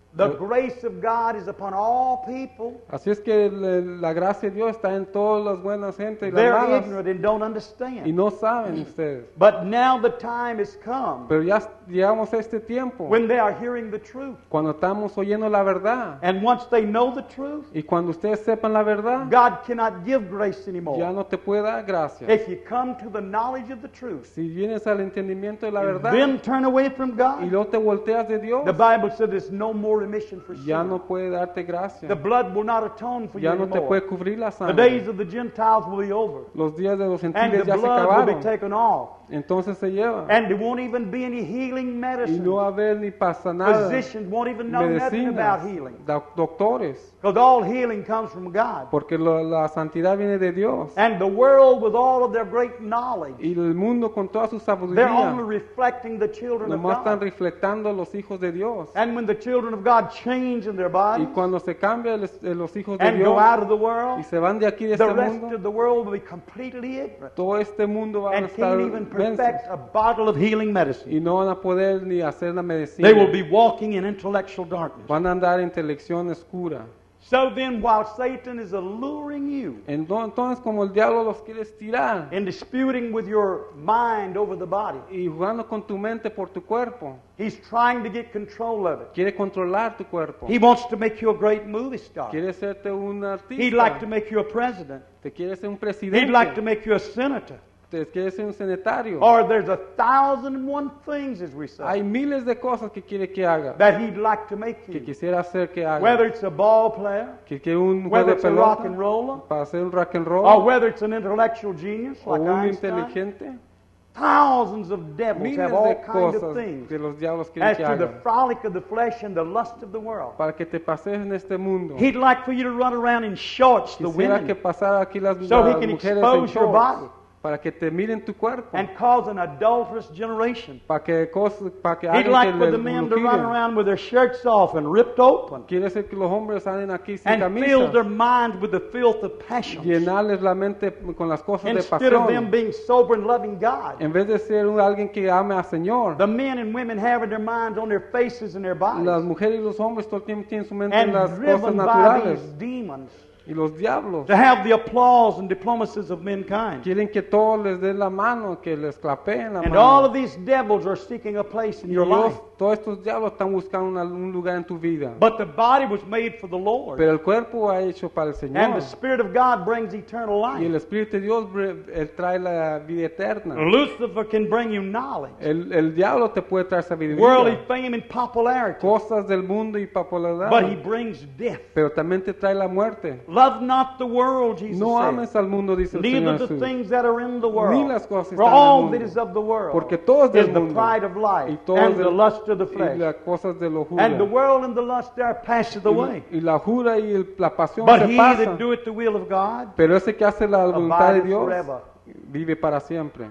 The grace of God is upon all people. Así es que le- la gracia de Dios está en todas las buenas gente y las They're malas. ignorant and don't Y understand. no saben ustedes. But now the time has come Pero ya llegamos a este tiempo when they are hearing the truth. cuando estamos oyendo la verdad. And once they know the truth, Y cuando ustedes sepan la verdad, God cannot give grace ya anymore. no te puede dar gracia. If you come to the knowledge of the truth, Si vienes al entendimiento de la verdad then turn away from y God, luego te volteas de Dios, the Bible said there's no more remission for ya sin. no puede darte gracia. The blood will not atone for you Ya no te anymore. puede cubrir la The days sangre. of the Gentiles will be over. Los días de los And gentiles the ya se blood will be acabaron. taken off. Entonces se lleva. And there won't even be any healing Y medicine. no va a haber ni pasa nada. Physicians won't even know nothing Medicinas, about healing. doc- doctores. Because all healing comes from God. Porque lo- la santidad viene de Dios. And the world, with all of their great knowledge, Y el mundo con toda su they're only sabiduría, reflecting the children of nomás están God. reflectando los hijos de Dios. And when the children of God change in their Y bodies cuando se cambian los hijos de and go Dios out of the y world, se van de aquí de the este rest mundo, of the world will be completely ignorant todo este mundo va a and estar can't even mensos perfect a bottle of healing medicine. y no van a poder ni hacer la medicina. They will be walking in intellectual darkness. Van a andar en intelección oscura. So then, while Satan is alluring you Ento- Entonces, como el diablo los quiere estirar and disputing with your mind over the body, y jugando con tu mente por tu cuerpo, he's trying to get control of it. quiere controlar tu cuerpo, He wants to make you a great movie star. quiere hacerte un He'd like to artista, make you a president. te quiere ser un He'd like to presidente, make you a senator. te quiere ser un senatario. Or there's a thousand and one things, as we Hay say, miles de cosas que quiere que haga, that he'd like to make que you. quisiera hacer que haga. Whether it's a ball player, Que quiere un juego whether de it's a rock pelota and roller, para hacer un rock and roll, or whether it's an intellectual genius o like un Einstein. inteligente. Thousands of devils Miles have all de kinds of cosas things que los diablos quieren as que to the hagan frolic of the flesh and the lust of the world. para que te pases en este mundo. He'd like for you to run around in shorts, the Quisiera que women, pasara aquí las, so he las can mujeres en expose your shorts, body para que te miren tu cuerpo, and cause an adulterous generation. para que, cos- para que He'd hagan like que for les the men to run luquiren. around with their shirts off and ripped open Quiere decir que los hombres salen aquí sin and fill their camisa, minds with the filth of passion llenarles la mente con las cosas de instead of them pasión, being sober and loving God. en vez de ser un- alguien que ame al Señor. The men and women having their minds on their faces and their Las bodies mujeres y los hombres todo el tiempo tienen su mente en and las cosas driven by naturales. these demons Y los diablos to have the applause and diplomacies of mankind. quieren que todos les den la mano, que les clapeen la And all mano. of these devils are seeking a place in Y your Dios- life. todos estos diablos están buscando una- un lugar en tu vida. But the body was made for the Lord. Pero el cuerpo ha hecho para el And Señor. the Spirit of God brings eternal Y el life. Espíritu de Dios bre- él trae la vida eterna. Lucifer can bring you knowledge, El, el diablo te puede traer worldly sabiduría, fame and popularity, cosas del mundo y popularidad. but he brings death. Pero también te trae la muerte. Love not the world, Jesus No said, ames al mundo, dice el neither Señor the Jesús. things that are in the Ni world. las cosas For están en el all mundo. that is of the world Porque todo es is del the mundo. pride of Y life todo and es the del- lust of the y flesh. las cosas de lujuria. And the world and the lust there passeth away. Y, y la jura y el- la pasión But se he pasa. that doeth the will of God Pero ese que hace la voluntad de abideth Dios forever. vive para siempre.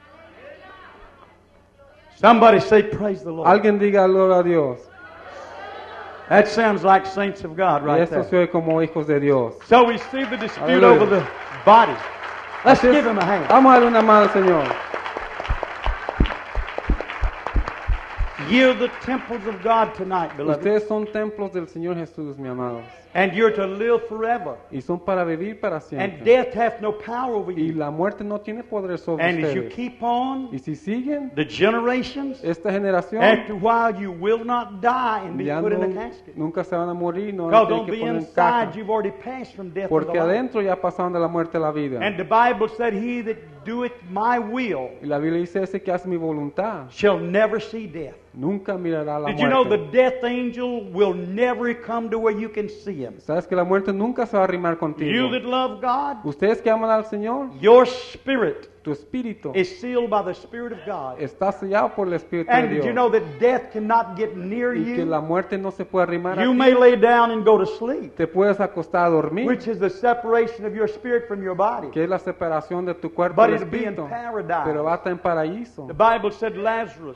Somebody say, praise the Lord. Alguien diga gloria a Dios. That sounds like saints of God Y right esto se there. oye como hijos de Dios. So we see the dispute Hallelujah. over the body. Let's Así es. give him a hand. Vamos a darle una mano al Señor. You're the temples of God tonight, beloved. Ustedes son templos del Señor Jesús, mi amados. And you're to live forever. Y son para vivir para And siempre. death hath no power over Y you. la muerte no tiene poder sobre And as you ustedes. keep on, Y si siguen the generations, esta generación, after a while you will not die and be ya put in a no- casket. nunca se van a morir, no van a Because tener on que the poner en inside caja. you've already passed from death to Porque life. adentro ya pasaron de la muerte a la vida. And the Bible said, he that doeth my will Y la Biblia dice, ese que hace mi voluntad, shall never see death. nunca mirará la Did you know the muerte. death angel will never come to where you can see him? ¿Sabes que la muerte nunca se va a arrimar contigo? You that love God, Ustedes que aman al Señor, your spirit tu espíritu is sealed by the Spirit of God. está sellado por el Espíritu de And did Dios. you know that death cannot get near Y que la you? muerte no se puede arrimar a You ti. may lay down and go to sleep, Te puedes acostar a dormir, which is the separation of your spirit from your body. que es la separación de tu cuerpo But del it'll be in espíritu. paradise. Pero va a estar en paraíso. The Bible said Lazarus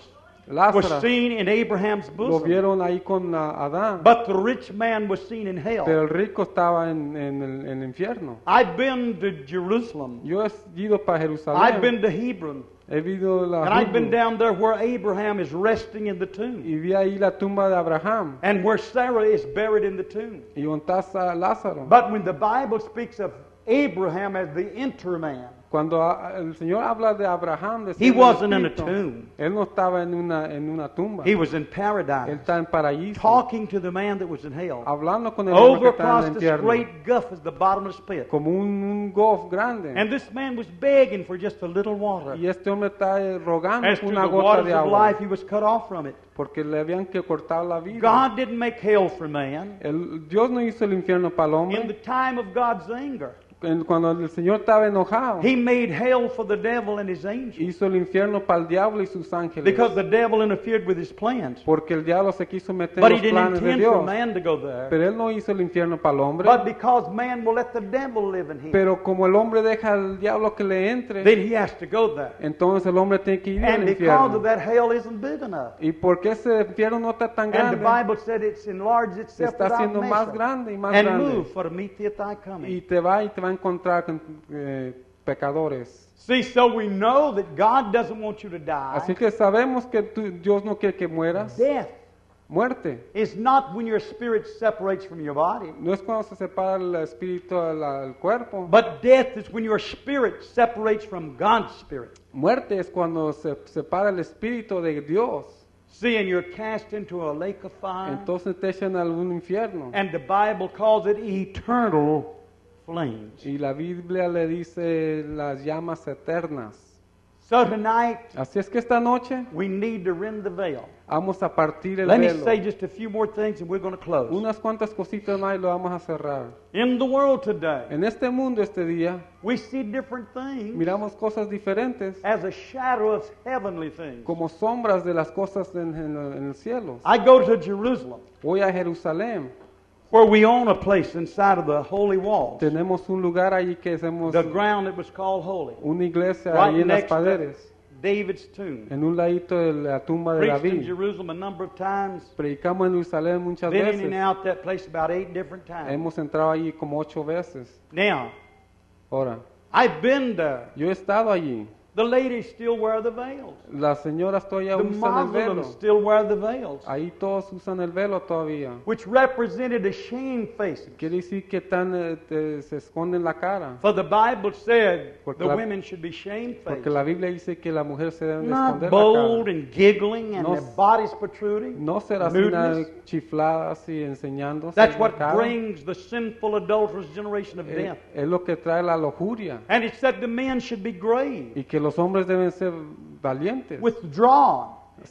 was Lázaro seen in Abraham's lo bosom, vieron ahí con ah, Adán, but the rich man was seen in pero hell. el rico estaba en, en el, en el infierno. I've been to Jerusalem. Yo he ido para I've Jerusalén, been to Hebron. he ido a la And I've been Hebron, down there where Abraham is resting in the tomb, y vi ahí la tumba de Abraham and where Sarah is buried in the tomb. y donde está Lázaro. But when the Bible speaks of Abraham as the interman, Cuando ah, el Señor habla de Abraham, de ser he el wasn't in a espíritu, tomb. él no estaba en una, en una tumba, He was in él paradise, está en paraíso, talking to the man that was in hell. hablando con el hombre Over que está en across el this infierno, great gulf is the bottomless pit. como un, un golf grande. And this man was begging for just a little water. Y este hombre está eh, rogando As to por una the gota waters de of agua, life, he was cut off from it. porque le habían que cortar la vida. God didn't make hell for man. El, Dios no hizo el infierno para el In the hombre. time of God's anger, En- Cuando el Señor estaba enojado, He made hell for the devil and his angels. hizo el infierno para el diablo y sus ángeles. Because the devil interfered with his plans. Porque el diablo se quiso meter But en he los didn't planes de intend for Dios. man to go there. Pero él no hizo el infierno para el hombre. But because man will let the devil live in him, Pero como el hombre deja al diablo que le entre, then he has to go there. entonces el hombre tiene que ir al And because of infierno. that, hell isn't big enough. Y porque ese infierno no está tan And the grande, Bible said it's enlarged se itself está without haciendo más measure, grande y más and grande. move for to meet thee at thy Y coming. te va y te va a encontrar con eh, pecadores. See, so we know that God doesn't want you to Así die. que sabemos que tú- Dios no quiere que mueras. Death Muerte is not when your spirit separates from your body, no es cuando se separa el espíritu del cuerpo. but death is when your spirit separates from God's spirit. Muerte es cuando se separa el espíritu de Dios. See, and you're cast into a lake of fire, Entonces te echan a algún infierno. and the Bible calls it eternal flames. Y la Biblia le dice las llamas eternas. So tonight, Así es que esta noche we need to rend the veil. vamos a partir el Let me velo. say just a few more things and we're going to close. Unas cuantas cositas más y lo vamos a cerrar. In the world today, En este mundo este día we see different things miramos cosas diferentes as a shadow of heavenly things. como sombras de las cosas en, en- en el cielo. I go to Jerusalem, Voy a Jerusalén. where we own a place inside of the holy walls, Tenemos un lugar allí que hacemos the ground that was called holy, una iglesia right ahí en las next to paredes, David's tomb. en un ladito de la tumba de Preached in David. Jerusalem a number of times, Predicamos en Jerusalén muchas been in and veces. out that place about eight different times. Hemos entrado allí como ocho veces. Now, Ahora, I've been there. yo he estado allí. The ladies still wear the veils. Las señoras todavía The usan el velo. Muslims still wear the veils, Ahí todos usan el velo todavía. which represented a shamefacedness. Quiere decir que tan, eh, te- se esconden la cara. For the Bible said Porque the la- women should be Porque shamefaced, la Biblia dice que la mujer se debe de not esconder bold la cara. and giggling and No their s- bodies protruding. No ser así Nudeness. chifladas y enseñándose That's la what cara. brings the sinful, adulterous generation of Eh, death. es lo que trae la lujuria. And it said the men should be grave, Y que los hombres deben ser valientes, withdrawn,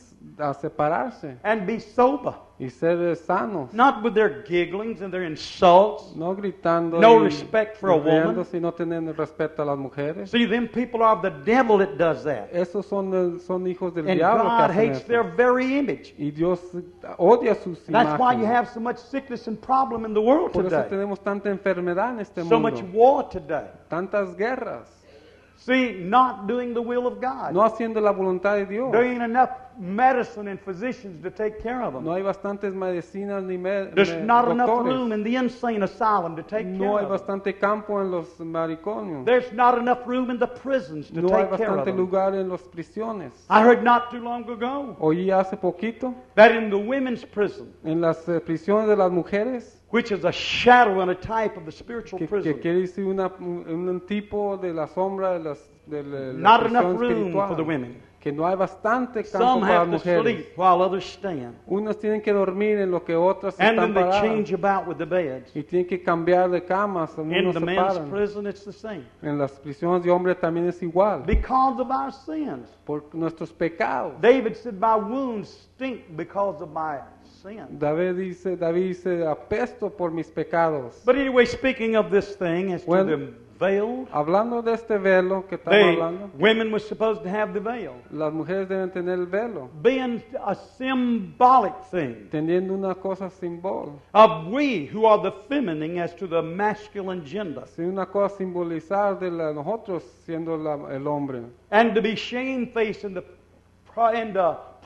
a separarse and be sober, y ser eh, sanos. not with their gigglings and their insults. No gritando No y respect for a woman. riéndose y no teniendo respeto a las mujeres. See, them people are the devil that does that. Esos son, eh, son hijos del And diablo que God hacen hates eso. their very image. Y Dios odia sus That's why you imágenes. have so much sickness and problem in the world Por eso today. tenemos tanta enfermedad en este So mundo, much war today. tantas guerras, See, not doing the will of God. no haciendo la voluntad de Dios. There ain't enough medicine and physicians to take care of them. No hay bastantes medicinas ni me, There's me- not enough doctores. room in the insane asylum to take No hay care of them. bastante campo en los mariconios. There's not enough room in the prisons to No hay take care of bastante them. lugar en las prisiones. I heard not too long ago Oí hace poquito that in the women's prison, en las eh, prisiones de las mujeres, which is a shadow and a type of the spiritual que, que prison, quiere decir una, un, un tipo de la sombra de, las, de la, la not prisión enough room espiritual, for the women. que no hay bastante campo Some para las have to mujeres. sleep while others stand. Unos tienen que dormir en lo que otras And then están they paradas. change about with the beds. Y tienen que cambiar de camas, In unos the se men's paran. prison, it's the same. En las prisiones de hombres también es igual, Because of our sins. por nuestros pecados. David said, my wounds stink because of my sin. David dice, David dice, apesto por mis pecados. But anyway, speaking of this thing, as Well, to the veil, Hablando de este velo que estamos they, hablando, women were supposed to have the veil, las mujeres deben tener el velo, being a symbolic thing teniendo una cosa simbol, of we who are the feminine as to the masculine gender, sí, una cosa simbolizar de la, nosotros siendo la- el hombre. and to be shamefaced in the, pri- in the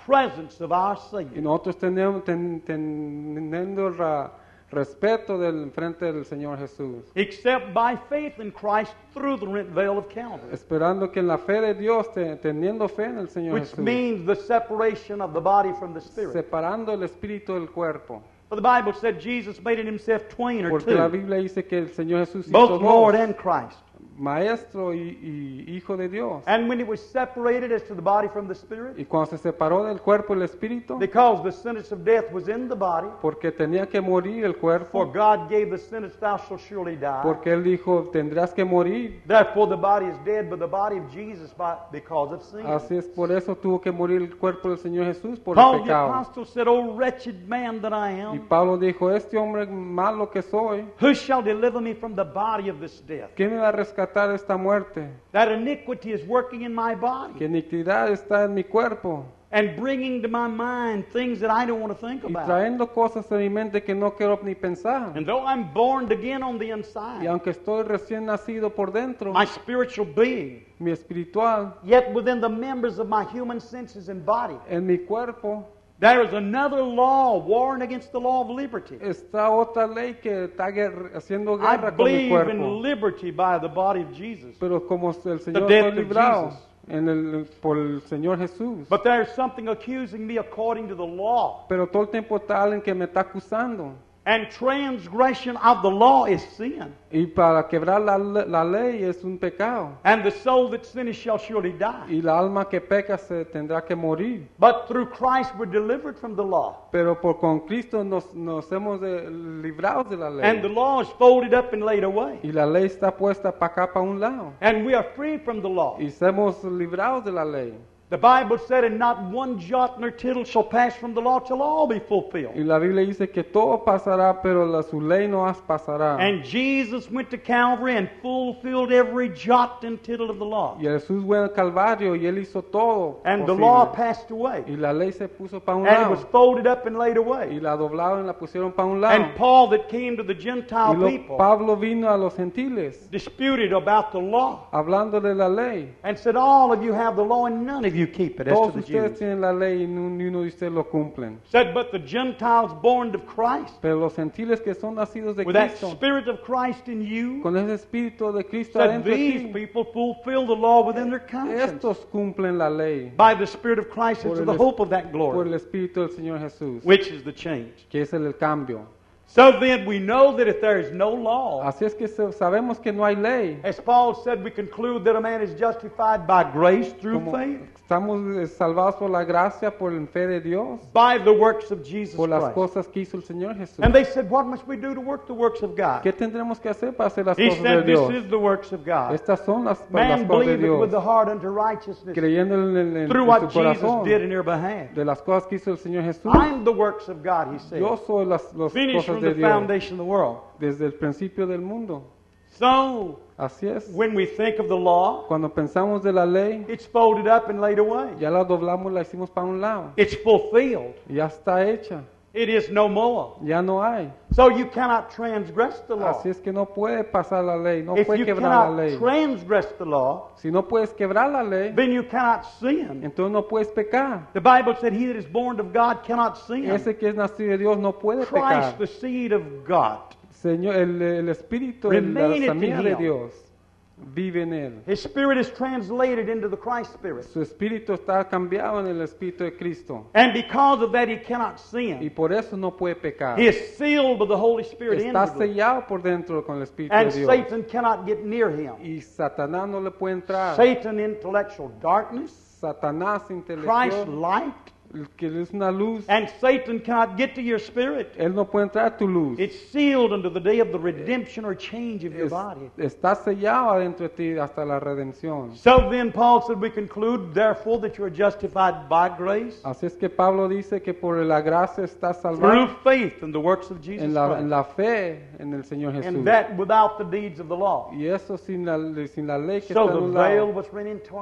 presence of our Y Savior. nosotros tenemos, ten- teniendo el ra- respeto del frente del Señor Jesús, Except by faith in Christ through the rent veil of Calvary. esperando que en la fe de Dios, te- teniendo fe en el Señor Which Jesús, means the separation of the body from the spirit. separando el espíritu del cuerpo. For the Bible said Jesus made in himself twain or Porque la two, Biblia dice que el Señor Jesús hizo both Lord dos, and Christ. maestro y, y hijo de Dios. And when it was separated as to the body from the spirit, Y cuando se separó del cuerpo el espíritu, because the sentence of death was in the body, porque tenía que morir el for cuerpo, God gave the sentence, thou shalt surely die. porque él dijo, tendrás que morir. Therefore the body is dead, but the body of Jesus by, because of sin. Así es, por eso tuvo que morir el cuerpo del Señor Jesús por Paul el the pecado. apostle said, O wretched man that I Y am, Pablo dijo, este hombre malo que soy, who shall deliver me from the body of this death? ¿quién me va a rescatar de esta muerte? That iniquity is working in my Que body iniquidad está en mi cuerpo and bringing to my mind things that I don't want to think y about. trayendo cosas en mi mente que no quiero ni pensar. And though I'm born again on the Y inside, aunque estoy recién nacido por dentro, my spiritual being, mi espiritual, yet within the members of my human senses and body, en mi cuerpo, there is another law warring against the law of liberty. está otra ley que está guer- haciendo I guerra con mi believe cuerpo. in liberty by the body of Jesus. Pero como el Señor death fue of librado Jesus. en el, por el Señor Jesús. But there's something accusing me according to the law. Pero todo el tiempo está alguien que me está acusando. And transgression of the law is sin. Y para quebrar la, le- la ley es un pecado. And the soul that sinneth shall surely die. Y la alma que peca se tendrá que morir. But through Christ we're delivered from the law. Pero por con Cristo nos, nos hemos de- librados de la And the ley. law is folded up and laid away. Y la ley está puesta para acá, para un lado. And we are free from the law. Y somos librados de la ley. The Bible said, and not one jot nor tittle shall pass from the law till all be Y fulfilled. la Biblia dice que todo pasará, pero la, su ley no as- pasará. And Jesus went to Calvary and fulfilled every jot and tittle of the law. Y Jesús fue al Calvario y él hizo todo. And the posible. law passed away. Y la ley se puso para un And it was lado. folded up and laid Y away. la doblaron y la pusieron para un lado. And Paul that came to the Y Gentile lo- people Pablo vino a los gentiles disputed about the law hablando de la ley. and said, all of you have the law and none of you keep it, as to Todos the ustedes Jews. tienen la ley y ni ni uno de ustedes lo cumplen. Said, but the Gentiles born of Christ, Pero los gentiles que son nacidos de with that Cristo, spirit of Christ in you, con ese espíritu de Cristo said adentro de these ti, people fulfill the law within their conscience estos cumplen la ley by the spirit of Christ por into el, the es- hope of that por glory, el espíritu del Señor Jesús, which is the change. que es el, el cambio. So then we know that if there is no law, Así es que se- sabemos que no hay ley. as Paul said, we conclude that a man is justified by grace through Como faith, estamos eh, salvados por la gracia, por la fe de Dios, by the works of Jesus por las Christ. cosas que hizo el Señor Jesús. And they said, what must we do to work the works of God? ¿Qué tendremos que hacer para hacer las He cosas de said, this Dios? is the works of God. Estas son las, las Man cosas de believeth with the Dios, heart unto righteousness creyendo en, en- en through su what Jesus corazón did in your behalf. de las cosas que hizo el Señor Jesús. I'm the works of God, he said. Yo soy las, las Finished cosas from de the Dios foundation of the world. desde el principio del mundo. So, Así es. when we think of the law, Cuando pensamos de la ley, it's folded up and laid away. ya la doblamos, la hicimos para un lado. It's fulfilled. Ya está hecha. It is no more. Ya no hay. So you cannot transgress the law. Así es que no puede pasar la ley, no If puede you quebrar la cannot ley. transgress the law, Si no puedes quebrar la ley, then you cannot sin. entonces no puedes pecar. The Bible said, he that is born of God cannot sin. Ese que es nacido de Dios no puede Christ, pecar. the seed of God. Señor, el, el espíritu de la Remaineth in semilla de him. Dios vive en él. His spirit is translated into the Christ spirit. Su espíritu está cambiado en el espíritu de Cristo. And because of that, he cannot Y sin. por eso no puede pecar. He is sealed with the Holy Spirit Está inwardly. sellado por dentro con el espíritu And de Dios. Satan cannot get near him. Y Satanás no le puede entrar. Satan, intellectual darkness. Satanás Christ, intelectual, light. el que es una luz, And Satan cannot get to your spirit. él no puede entrar a tu luz. It's sealed unto the day of the redemption or change of your Es- body. está sellado adentro de ti hasta la redención. So then, Paul said, we conclude, therefore, that you are justified by grace Así es que Pablo dice que por la gracia está through salvado faith in the works of Jesus en la, en Christ. la fe en el Señor Jesús. And that without the deeds of the law. Y eso sin la, sin la ley que So está the en un veil lado. was rent in twain.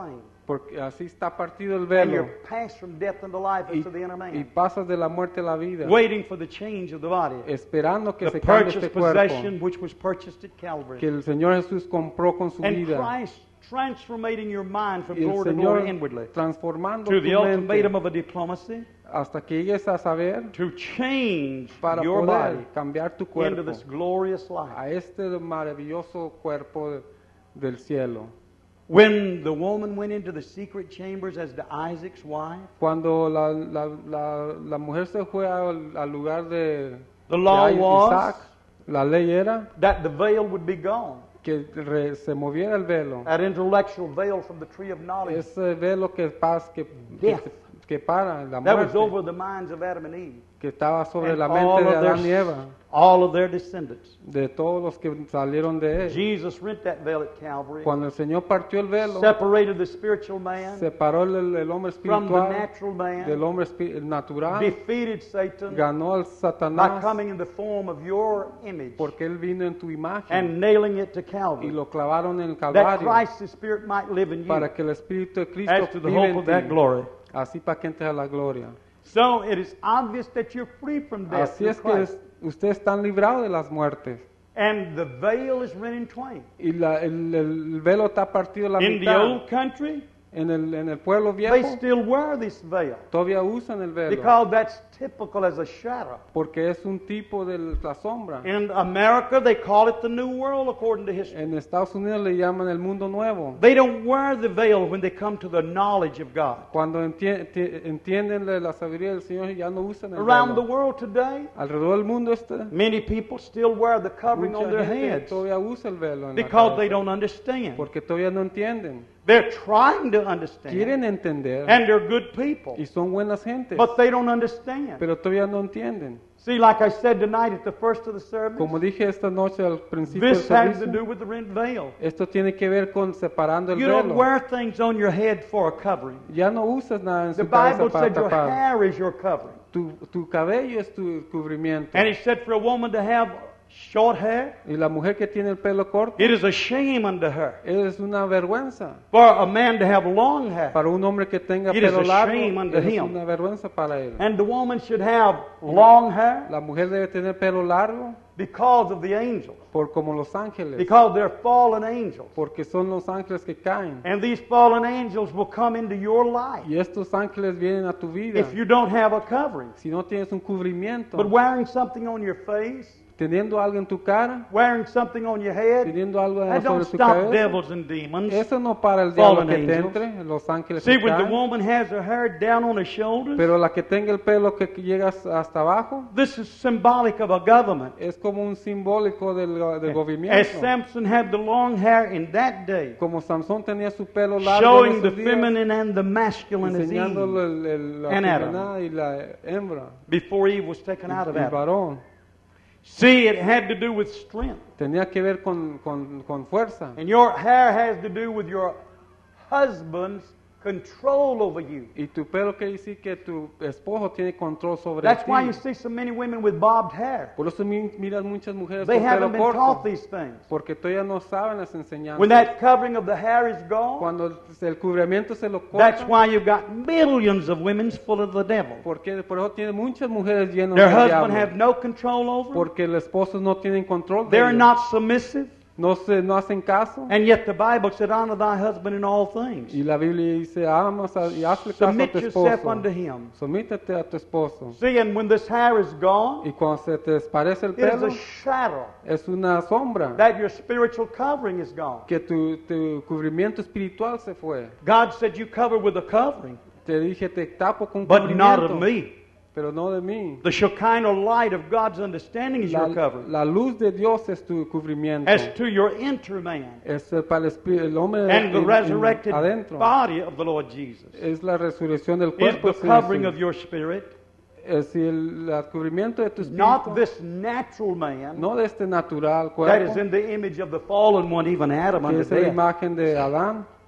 porque así está partido el And velo you're passed from death into life y, into the inner y man. pasas de la muerte a la vida, Waiting for the change of the body. esperando que The se cambie purchased este cuerpo possession which was purchased at Calvary. que el Señor Jesús compró con su And vida. Christ transformating your mind from Y el glory to glory Señor inwardly transformando to tu the ultimatum mente of a diplomacy hasta que llegues a saber to change para your poder body cambiar tu into cuerpo this glorious life. a este maravilloso cuerpo de- del cielo. When the woman went into the secret chambers as to Isaac's wife, Cuando la, la, la, la mujer se fue al, al lugar de, the law de was Isaac, la ley era that the veil would be gone. que re- se moviera el velo. That intellectual veil from the tree of knowledge Ese velo que, pas, que, que, Death. que para la that was muerte, over the minds of Adam and Eve que estaba sobre and la all mente de of, their, Adán y Eva, all of their descendants. de todos los que salieron de él. Jesus rent that veil at Calvary, Cuando el Señor partió el velo, separated the spiritual man separó el, el hombre from the espiritual natural del man, hombre espi- natural, defeated Satan ganó al by Satanás coming in the form of your image porque él vino en tu imagen and nailing it to y Calvary, lo clavaron en el that Calvario Christ's Spirit might live in you para que el Espíritu de Cristo as to the vive hope en of that ti, glory. así para que entres a la gloria. So it is obvious that you're free from death Así through es que Christ. es- ustedes están librados de las muertes And the veil is rent in twain. y la- el, el velo está partido a la In the mitad. old country, En el, en el pueblo they viejo still wear this veil todavía usan el velo because that's typical as a shadow. porque es un tipo de la sombra. In America, they call it the New World according to history. En Estados Unidos le llaman el mundo nuevo. They don't wear the veil when they come to the knowledge of God. Cuando enti- ti- entienden la la sabiduría del Señor ya no usan el Around the velo. world today, Alrededor del mundo está many people still wear the covering on mucha their gente heads todavía usa el velo en la because they cabeza, don't understand. porque todavía no entienden. They're trying to understand, Quieren entender and they're good people, y son buenas gentes, but they don't understand. pero todavía no entienden. See, like I said tonight at the first of the service, Como dije esta noche al principio del this has to servicio, do with the rent veil. esto tiene que ver con separando el You don't velo. wear things on your head for a covering. Ya no usas nada en The su cabeza Bible para said your tapar. hair is your covering. Tu, tu cabello es tu cubrimiento. And it said for a woman to have short hair, Y la mujer que tiene el pelo corto it is a shame unto her. es una vergüenza. For a man to have long hair, Para un hombre que tenga It is pelo a largo shame unto es him. una vergüenza para él. and the woman should have long hair La mujer debe tener pelo largo because of the angels, por como los ángeles, because they're fallen angels. porque son los ángeles que caen. And these fallen angels will come into your life Y estos ángeles vienen a tu vida if you don't have a covering. si no tienes un cubrimiento. But wearing something on your face, Teniendo algo en tu cara, wearing something on your head, teniendo algo that sobre don't tu stop cabeza, devils and demons. eso no para el diablo Fallen que te angels. entre, los ángeles See, que when the caen. woman has her hair down on her shoulders, Pero la que tenga el pelo que llega hasta abajo this is symbolic of a government. es como un simbólico del, del As gobierno. Samson had the long hair in that day, Como Sansón tenía su pelo largo showing en the esos días, feminine and the masculine as enseñando Eve, el, el, la and Adam. femenina y la hembra, before Eve was taken out of el Adam. varón. See, it had to do with strength. Tenía que ver con, con, con fuerza. And your hair has to do with your husband's control over you. Y tu pelo quiere decir que tu esposo tiene control sobre That's ti. why you see so many women with bobbed hair. Por eso mi- miras muchas mujeres They con pelo haven't been taught corto, these things. porque todavía no saben las enseñanzas. When that covering of the hair is gone, Cuando el, el cubrimiento se lo that's corta, why you've got millions of women full of the devil. porque por eso tiene muchas mujeres llenas Their de husband diablo. have no control over them. Porque los esposos no tienen control de They're ellos. not submissive. No, se, no hacen caso. And yet the Bible said, honor thy husband in all things. Y la Biblia dice, amas a- y hazle caso a Submit tu yourself esposo. unto him. Somítate a tu esposo. See, and when this hair is gone, Y cuando se te desparece el it is pelo, a shadow es una sombra. that your spiritual covering is gone. Que tu, tu cubrimiento espiritual se fue. God said you cover with a covering, Te dije, te tapo con but not cubrimiento, of me. pero no de mí. The Shekinah light of God's understanding is La, your covering. la luz de Dios es tu cubrimiento. As to your inner man Es el, para el, espí- el hombre and the en- en- resurrected adentro. body of the Lord Jesus. Es la resurrección del Is cuerpo. the sí, covering sí. of your spirit, Es el, el cubrimiento de tu not espíritu. this natural man No de este natural that cuerpo, is in the image of the fallen one, even Adam que unto es la death. imagen de Adán.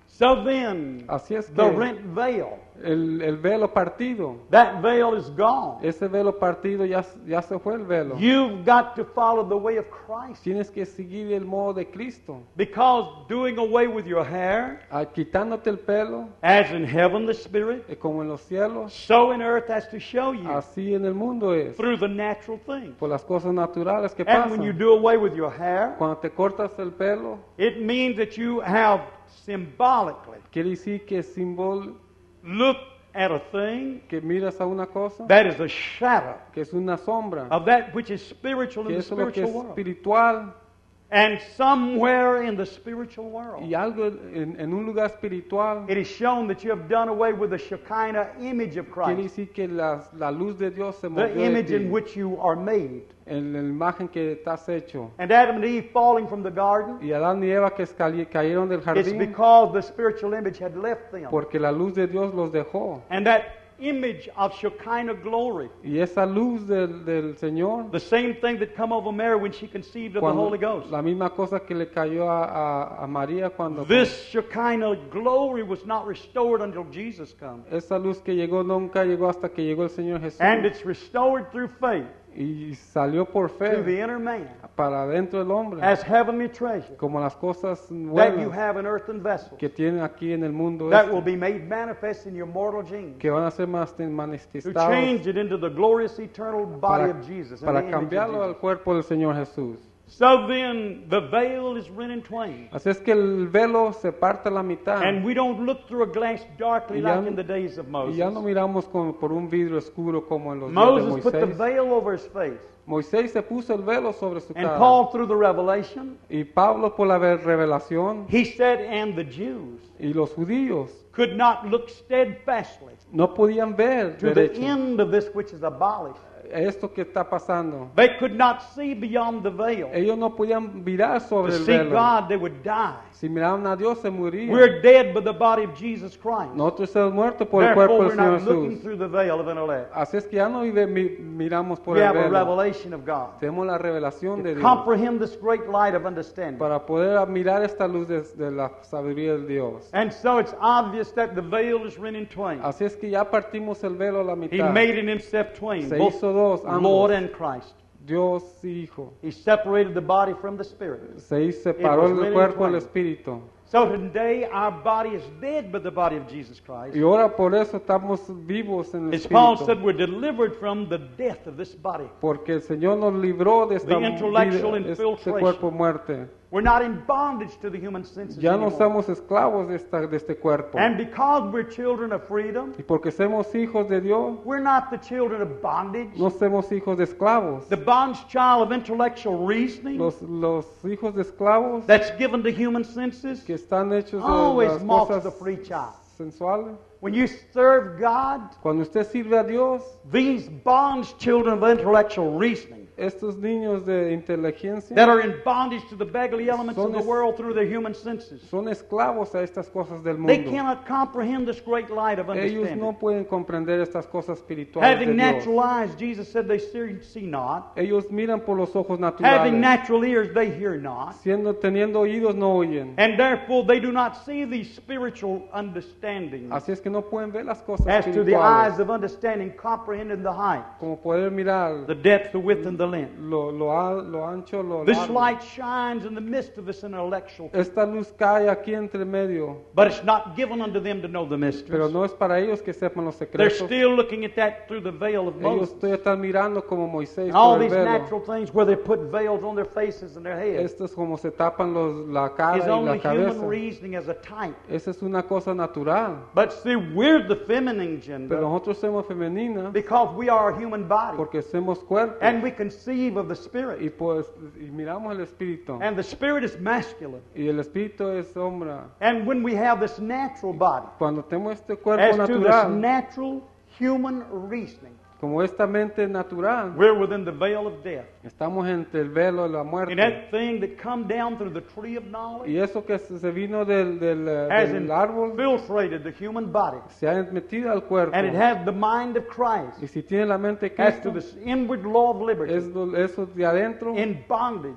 So then, Así es the que rent veil, el, el velo partido, that veil is gone. ese velo partido ya, ya se fue el velo. You've got to follow the way of Christ. Tienes que seguir el modo de Cristo. Because doing away with your hair, Ah, quitándote el pelo, as in heaven the Spirit, eh, como en los cielos, so in earth has to show you así en el mundo es, through the natural things. por las cosas naturales que And when you pasan. do away with your hair, Cuando te cortas el pelo, it means that you have symbolically quiere decir que simbol looked at a thing que miras a una cosa, that is a shadow que es una sombra, of that which is spiritual que in the eso es lo que spiritual es world. espiritual, And somewhere in the spiritual world, y algo en, en un lugar espiritual, it is shown that you have done away with the Shekinah image of quiere Christ, decir que la, la luz de Dios se the movió de image ti, in which you are made. en la imagen que estás hecho. And Adam and Eve falling from the garden, Y Adán y Eva que escali- cayeron del it's jardín because the spiritual image had left them. porque la luz de Dios los dejó. And that image of Shekinah glory, Y esa luz del, del Señor, the same thing that come over Mary when she conceived of the cuando, Holy Ghost. la misma cosa que le cayó a, a, a María cuando This Shekinah glory was not restored until Jesus comes. esa luz que llegó nunca llegó hasta que llegó el Señor Jesús. And it's restored through faith Y salió por to the fe inner man para adentro del hombre, as heavenly treasure como las cosas that you buenas have in earthen vessels que tienen aquí en el mundo that este, will be made manifest in your mortal genes que van a ser más to manifestados change it into the glorious eternal body para, of Jesus. in para the image of cambiarlo al Jesus. cuerpo del Señor Jesús. So then the veil is rent in twain. Así es que el velo se parte a la mitad And we don't look through a glass darkly Y ya like no- in the days of y Moses. ya no miramos con, por un vidrio oscuro como en los días Moses de put the Moisés. veil over his face. Moisés se puso el velo sobre su And cara. Paul, through the revelation, Y Pablo por la ve- revelación he said, and the Jews y los judíos could not look steadfastly no podían ver to the derecho end of this which is abolished. esto que está pasando. They could not see beyond the veil. Ellos no podían mirar sobre To el see velo. God, they would die. Si miraban a Dios se morían. We're dead by the body of Jesus Christ. Nosotros estamos muertos por el cuerpo Therefore, del we're Señor not looking Jesús. through the veil of intellect. Así es que ya no vive- mi- miramos por We el have a velo. revelation of God. Tenemos la revelación de Dios Comprehend this great light of understanding. para poder mirar esta luz de, de la sabiduría de Dios. And so it's obvious that the veil is rent in twain. Así es que ya partimos el velo a la He mitad. made in himself twain, Se both hizo dos, ambos. Lord and Christ. Dios y Hijo. He separated the body from the spirit. Se hizo- separó It was el really cuerpo del plain. Espíritu. So today our body is dead by the body of Jesus Christ. Y ahora por eso estamos vivos en el As Paul said, Espíritu. we're delivered from the death of this body. Porque el Señor nos libró de esta The intellectual vida, este infiltration. cuerpo muerte. We're not in bondage to the human senses Ya no anymore. somos esclavos de, esta, de este cuerpo. And because we're children of freedom, Y porque somos hijos de Dios, we're not the children of bondage. no somos hijos de esclavos. The bondage child of intellectual reasoning Los, los hijos de esclavos that's given to human senses que están hechos always de las mocks cosas the free child. sensuales. When you serve God, Cuando usted sirve a Dios, these bondage children of intellectual reasoning estos niños de inteligencia that are in bondage to the beggarly elements Son of the es- world through their human senses, son esclavos a estas cosas del they mundo. cannot comprehend this great light of Ellos understanding. no pueden comprender estas cosas espirituales de Having Dios. natural eyes, Jesus said, they see see not. Ellos miran por los ojos Having naturales. natural ears, they hear not. Siendo, teniendo oídos no oyen. And therefore, they do not see these spiritual understandings Así es que no pueden ver las cosas as to the eyes espirituales. of understanding, comprehending the height, Como poder mirar the depth, the width, and the length. lo, lo, a- lo ancho, lo This largo. light shines in the midst of this intellectual, Esta luz cae aquí entre medio. but it's not given unto them to know the Pero mysteries. no es para ellos que sepan los They're secretos. still looking at that through the veil of Ellos Moses. todavía están mirando como Moisés And all por el these velo. natural things where they put veils on their faces and their heads Esto es como se tapan los, la cara is y la only cabeza. human reasoning as a type. Esa es una cosa natural. But see, we're the feminine Pero gender nosotros somos femeninas because we are a human body porque somos cuerpos. and we conceive of the Spirit. Y pues y miramos el espíritu. And the Spirit is masculine. Y el espíritu es sombra. And when we have this natural body, Cuando tenemos este cuerpo as to this natural, natural human reasoning, como esta mente natural, we're within the veil of death. estamos entre el velo de la And muerte. that thing that come down through the tree of knowledge Y eso que se se vino del, del, eh, has del árbol infiltrated the human body. se ha metido al cuerpo. And it has the mind of Christ Y si tiene la mente de as to Cristo, this inward law of liberty es lo- eso de adentro in bondage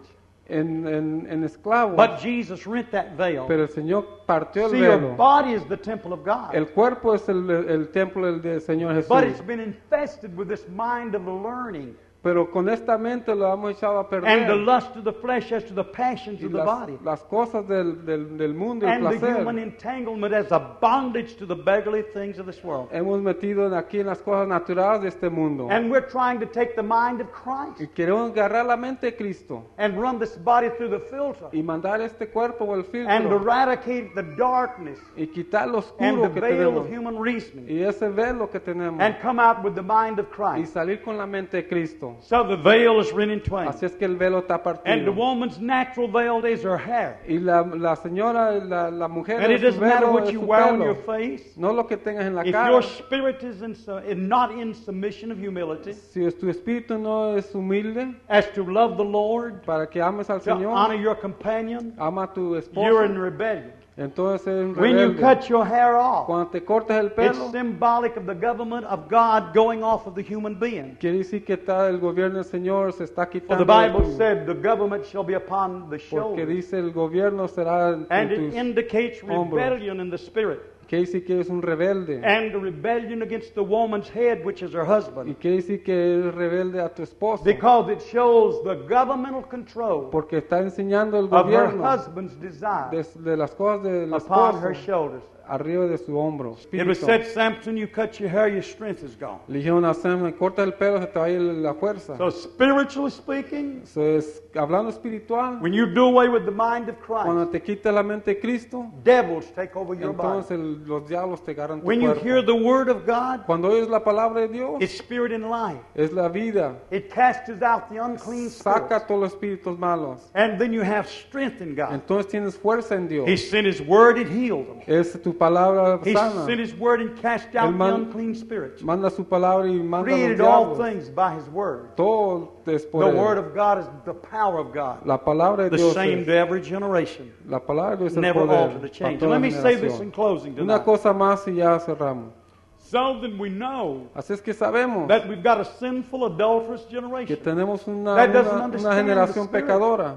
en, en, en esclavos. But Jesus rent that veil. Pero el Señor partió el See, your velo. body is the temple of God. El cuerpo es el, el templo del, del Señor Jesús. But it's been infested with this mind of learning Pero con esta mente lo hemos echado a and the perder. lust of the flesh as to the passions Y of the las, body. las cosas del, del, del mundo y el And the placer. human entanglement as a bondage to the beggarly things of this world. Hemos metido en aquí en las cosas naturales de este mundo. And we're trying to take the mind of Y Christ queremos agarrar la mente de Cristo and run this body through the filter y mandar este cuerpo o el and filtro eradicate the darkness y quitar lo and the oscuro que veil tenemos of human reasoning y ese velo que tenemos and come out with the mind of y Christ. salir con la mente de Cristo. So the veil is rent in twain. Así es que el velo está And the partido. woman's natural veil is her hair. Y la, la señora, la, la mujer, And it su doesn't matter velo what es you su wear on pelo. your face. No lo que tengas en la If cara. your spirit is, in, su- is not in submission of humility, Si tu espíritu no es humilde as to love the Lord, para que ames al to honor Señor, your companion, ama a tu you're esposo, in rebellion. entonces es un When you rebelde. cut your hair off, Cuando te cortas el it's pelo, symbolic of the government of God going off of the human being. quiere decir que está el gobierno del Señor se está For quitando. the Bible de tu- said the government shall be upon the Porque shoulders. dice el gobierno será en And it tus indicates hombros. rebellion in the spirit. Quiere decir que eres un rebelde. And the rebellion against the woman's head, which is her Y husband. quiere decir que eres rebelde a tu esposo. Because it shows the governmental control Porque está enseñando el of her gobierno husband's desire de, de las cosas del upon esposo her shoulders. arriba de su hombro. It was Espíritu. said, Samson, you cut your hair, your strength is gone. Le dijeron a Sam, corta el pelo, se te va a ir la fuerza. So spiritually speaking, Eso es, hablando espiritual, when you do away with the mind of cuando Christ, te quita la mente de Cristo, devils take over your body. entonces el- los diablos te agarran tu When you cuerpo. hear the word of God, Cuando oyes la palabra de Dios, it's spirit and life. es la vida. It casts out the unclean Saca spirits. todos los espíritus malos. And then you have strength in God. Entonces tienes fuerza en Dios. He sent His word, it healed them. Es tu palabra He sana. sent His word and cast out El the man- unclean spirits. Manda su palabra y manda los Created all diablos. things by His word. Todo es por The él. word of God is the power of God. La palabra de The Dios same es, to every generation. la palabra de Dios es el Never poder alter the para change. toda Let me say this generación. in closing Una tonight. cosa más y ya cerramos. So then we know Así es que sabemos that we've got a sinful, adulterous que generation. tenemos una, That doesn't una, una understand generación the spirit. pecadora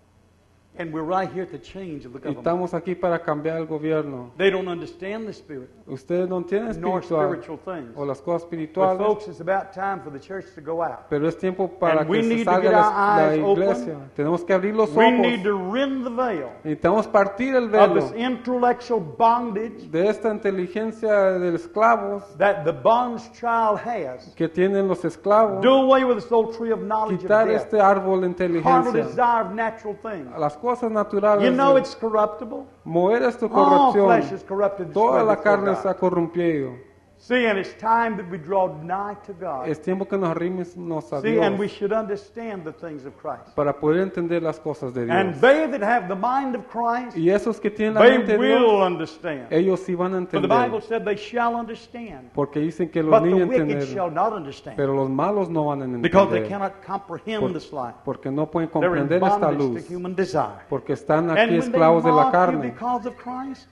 And we're right here at the change of the y government. estamos aquí para cambiar el gobierno. They don't understand the spirit Ustedes no tienen nor espiritual spiritual things. o las cosas But espirituales, folks, it's about time for the church to go out. pero es tiempo para And we que se need to salga get la, our la eyes iglesia. open. Tenemos que abrir los We need ojos. to rend the veil Necesitamos partir el of velo this intellectual bondage de esta inteligencia de esclavos that the bond's child has. que tienen los esclavos. Do away with this old tree of knowledge of Quitar death. este árbol de Carnal inteligencia. desire of natural things. A las cosas naturales. You know de- it's corruptible. mover esta All flesh is corrupción. corrupted. Toda destroyed la before carne God. está corrompido. See, and it's time that we draw nigh to God. Es tiempo que nos arrimemos a See, and we Dios should understand the things of Christ. para poder entender las cosas de And Dios. they that have the mind of Christ, Y esos que tienen la they mente de will Dios, understand. ellos sí van a For the Bible entender. said they shall understand. Porque dicen que los But the niños wicked entienden, shall not understand. pero los malos no van a Because they entender. cannot comprehend Por- this life. Porque no pueden They're in comprender esta bondage luz. to human desire. Porque están And aquí when they esclavos de la mock you carne. because of Christ,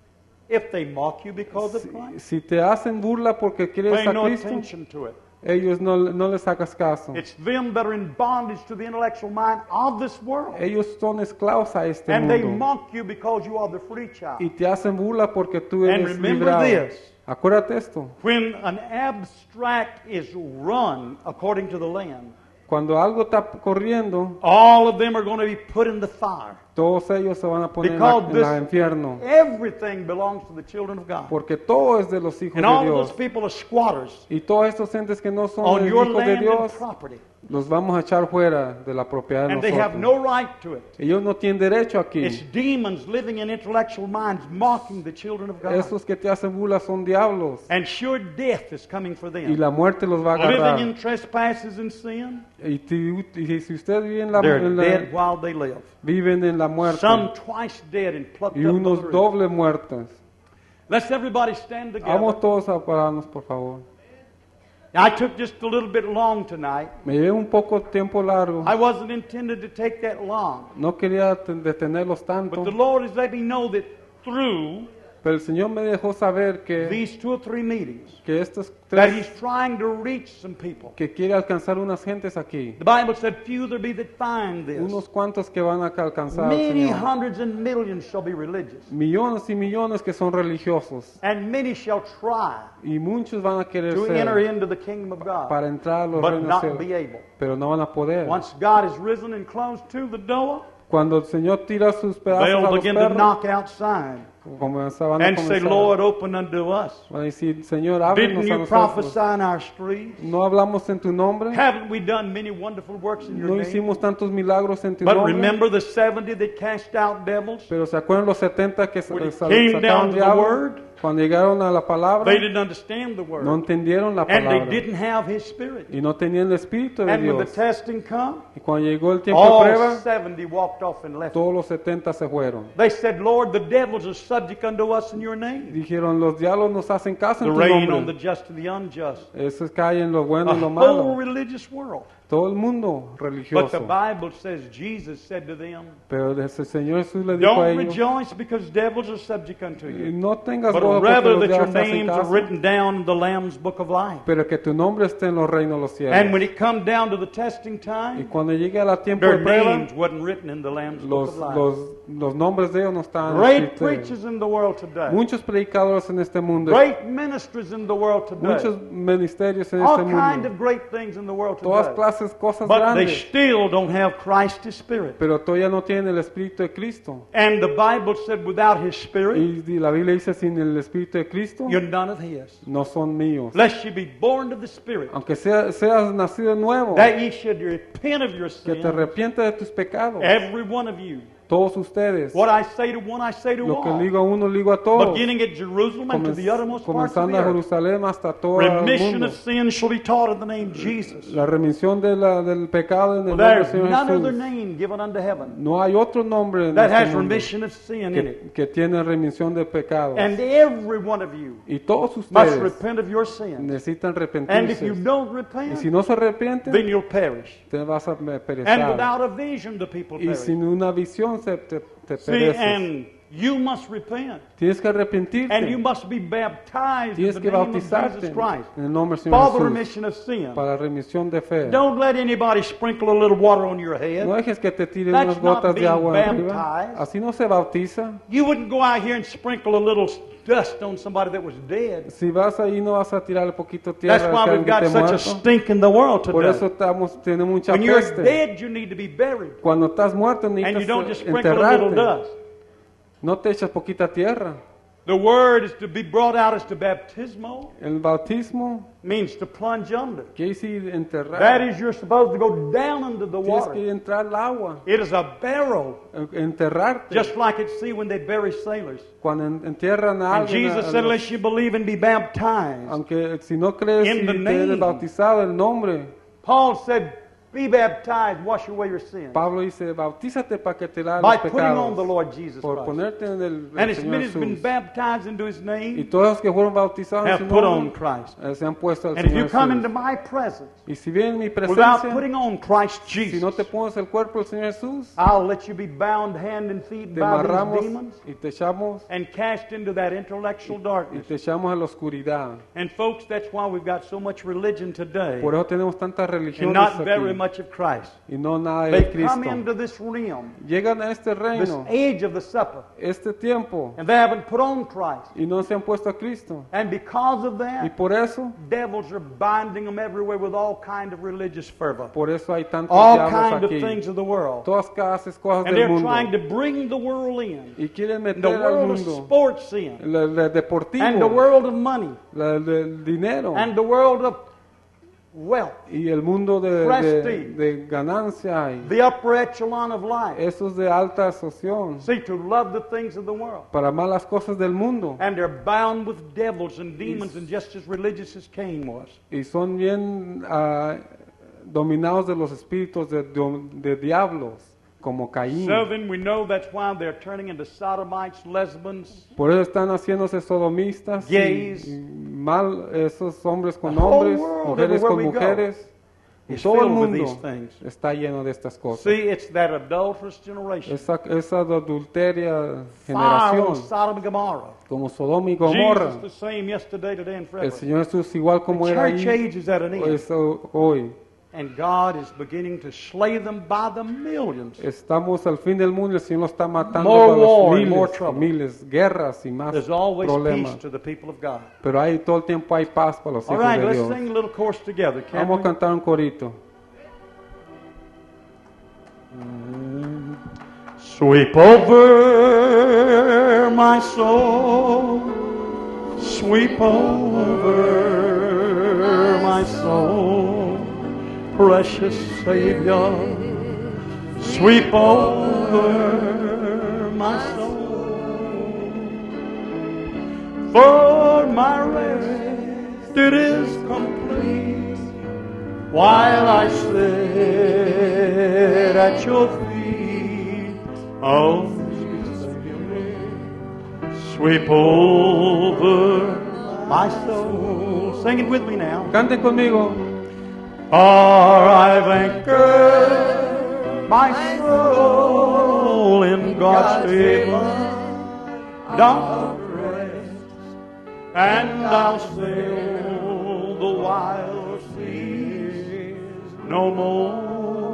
if they mock you because of Si, Christ, si te hacen burla porque quieres pay a no Cristo, attention to it. ellos no, no les hagas caso. It's them that are in bondage to the intellectual mind of this world. Ellos son esclavos a este And they mundo. mock you because you are the free child. Y te hacen burla porque tú And eres remember librado. this. Acuérdate esto. When an abstract is run according to the land, Cuando algo está corriendo, all of them are going to be put in the fire. todos ellos se van a poner en la, Because en la this- infierno. Everything belongs to the children of God. Porque todo es de los hijos And de all of those Dios. people are squatters Y todos estos gentes que no son on your hijos de land and Dios, property. los vamos a echar fuera de la propiedad de And they have nosotros. no right to it. Ellos no tienen derecho aquí. It's demons living in intellectual minds mocking the children of God. Esos que te hacen burla son diablos. And sure death is coming for Y them. la muerte los va a Living agarrar. in trespasses and sin, Y, ti- y si ustedes viven la, they're en la- dead while they live. viven en la muerte Some twice dead and plucked y up by unos the root. doble muertos. Let's everybody stand together. Vamos todos a pararnos, por favor. I took just a little bit long tonight. Me llevé un poco tiempo largo. I wasn't intended to take that long. No quería te- detenerlos But tanto, the Lord has let me know that through Pero el Señor me dejó saber que, these two or three meetings, que estos that He's tres, trying to reach some people. que quiere alcanzar unas gentes aquí. The Bible said, few there be that find this. Unos cuantos que van a alcanzar al Many Señor. hundreds and millions shall be religious, Millones y millones que son religiosos. and many shall try Y muchos van a querer to enter ser into the kingdom of God, para entrar a los but reinos not cielos, be able. pero no van a poder. Once God is risen and closed to the door, Cuando el Señor tira sus pedazos a they'll los begin to perros, knock outside comenzaban a and say, comenzar. Lord, open unto us. Van a decir, Señor, Didn't háblenos a you nosotros. prophesy in our streets? No hablamos en tu nombre, Haven't we done many wonderful works in your no name? hicimos tantos milagros en tu But nombre. remember the seventy that cast out devils? Pero ¿se acuerdan los setenta que sa- When it sa- came down sacaron to the diablos? word, Cuando llegaron a la palabra, They didn't understand the word. no entendieron la And they palabra didn't have His Spirit. y no tenían el Espíritu de And when the Dios. testing come, Y cuando llegó el tiempo de all prueba, seventy walked off and left. todos los setenta se fueron. They said, Lord, the devils are subject unto us in your name. Dijeron, los diablos nos hacen caso The en tu rain on the nombre. just and the unjust. Eso cae en lo bueno A y lo whole malo. religious world. Todo el mundo But the religioso. Bible says Jesus said to them, Pero el Señor Jesús le dijo a don't ellos, rejoice because devils are subject unto you, no tengas but gozo porque rather los that your diablos te hacen names are caso, written down in the Lamb's book of life. pero que tu nombre esté en los reinos de los And when cielos. it come down to the testing Y time, cuando llegue a la tiempo de their prueba, names wasn't written in the Lamb's book los, of life. los, los nombres de ellos no estaban Great escritos. preachers in the world today. Muchos predicadores en este mundo, Great ministers in the world muchos today. ministerios en All este kind mundo, of great things in the world todas today. clases, cosas But they grandes, still don't have Christ's Spirit. pero todavía no tienen el Espíritu de Cristo. And the Bible said without His Spirit, Y la Biblia dice, sin el Espíritu de Cristo, you're none of His. no son míos. Lest you be born of the Spirit, Aunque sea, seas nacido nuevo, that ye should repent of your que te sins, arrepientas de tus pecados. every one of you. Todos ustedes. What I say to one, I say to Lo que all. digo a uno, lo digo a todos. Beginning at Jerusalem and to the uttermost parts of Comenzando the a earth. Jerusalén hasta todo el Remission mundo. of sins shall be taught in the name of Jesus. La remisión de la, del pecado en el For nombre del there's Señor none other Jesús. name given unto heaven No hay otro nombre en that este has mundo remission of sin in it. que, que tiene remisión de pecados. And every one of you Y todos must ustedes repent of your sins. necesitan And if you arrepentirse. don't Y repent, si no se arrepienten, then you'll perish. te vas a And perecer. without a vision, the people Y perish. sin una visión se te, te See, pereces. and you must repent. Tienes que And you arrepentirte. must be baptized in Tienes the que name of Jesus bautizarte Christ en el nombre del for Señor the Jesús remission of sin. para remisión de fe. Don't let anybody sprinkle a little water on your head. No dejes que te tiren That's unas gotas not de being agua arriba. baptized. Así no se bautiza. You wouldn't go out here and sprinkle a little dust on somebody that was dead. Si vas ahí no vas a tirar un poquito de That's tierra why al we've que got esté such a muerto. stink in the world Por eso today. estamos, tenemos mucha When you're peste. dead, you need to be buried. Cuando estás muerto And you don't necesitas just sprinkle a little enterrarte. dust. No te echas poquita tierra. The word is to be brought out as to baptismo, El bautismo means to plunge under. quiere decir enterrar. That is, you're supposed to go down into the Tienes water. que entrar al agua, It is a barrel, enterrarte. just like at sea when they bury sailors. Cuando en- entierran a And alguien, Jesus a- a said, los- unless you believe and be baptized. aunque si no crees In y the te name. eres bautizado el nombre, Paul said, be baptized, wash away your sins. Pablo dice, bautízate para que te laves By los putting on pecados. the Lord Jesus Por Christ. ponerte en el, el And as Señor many as been Jesús. baptized into His Y name todos los que fueron bautizados en have su put on nombre Christ. eh, se han puesto al And if Señor you come Jesús. into my presence Y si viene en mi without presencia, putting on Christ si Jesus, no te pones el cuerpo del Señor Jesús, I'll let you be bound hand and feet te by these amarramos demons y te echamos and cast into that intellectual y darkness. te echamos a la oscuridad. And folks, that's why we've got so much religion today Por eso tenemos tantas and religiones not very aquí much of Christ. y no nada de They come Cristo. into this realm, Llegan a este this reino, age of the supper, este tiempo, and they haven't put on Christ. y no se han puesto a Cristo. And because of Y that, por eso, devils are binding them everywhere with all kind of religious fervor. por eso hay tantos All diablos kind of aquí. things of the world. Todas clases, cosas And del they're trying mundo. to bring the world in. Y quieren The meter al world of mundo sports in. el, el And the deportivo, world of money. la- el, el dinero And the world of wealth. y el mundo de, de, Prestige. de ganancia y The upper echelon of life. esos de alta asociación See, to love the things of the world. para amar las cosas del mundo. And they're bound with devils and demons and just as religious as Cain was. Y son bien ah, dominados de los espíritus de, de, de diablos, como Caín. So then we know that's why they're turning into sodomites, lesbians, Por eso están haciéndose sodomistas, y- Gays. y mal esos hombres con The whole hombres, world, mujeres con everywhere we go. mujeres, is Todo el filled with mundo these things. está lleno de estas cosas. See, it's that adulterous generation. Esa, esa adulteria Fire generación, on Sodom and Gomorrah. como Sodoma y Gomorra. Jesus the same yesterday, today, and El forever. Señor Jesús igual como The era church ahí, age is at an end. es hoy. And God is beginning to slay them by the millions. Estamos al fin del mundo, el Señor lo está matando More a los war and more miles, trouble. miles, guerras y más There's always peace problemas. to the people of God. Pero ahí todo el tiempo hay paz para los All hijos right, de let's Dios. sing a little chorus together, can Vamos a we? cantar un corito. Sweep over my soul, sweep over my soul, precious Savior, sweep over my soul. For my rest it is complete while I sit at your feet. Oh, sweet Savior, sweep over my soul. Sing it with me now. Canten conmigo. For I've anchored my soul in God's haven, dark rest, and I'll sail the wild seas no more.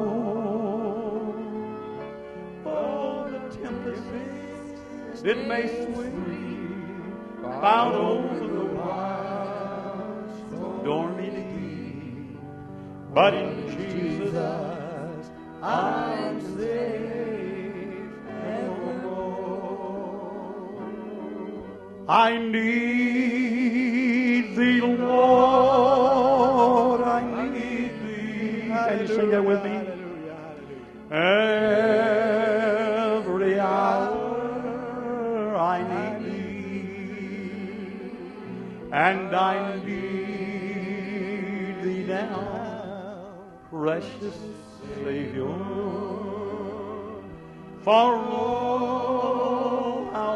It may sweep out over the wild, stormy deep, but in Jesus I'm safe evermore. I need Thee, Lord, I need Thee. Can you sing that with me? Every hour I need Thee, and I need Thee now, precious Savior. For oh, how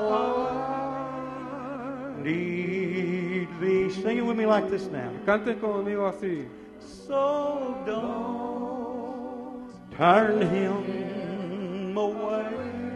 I need Thee. Sing it with me like this now. Canten conmigo así. So don't turn Him away.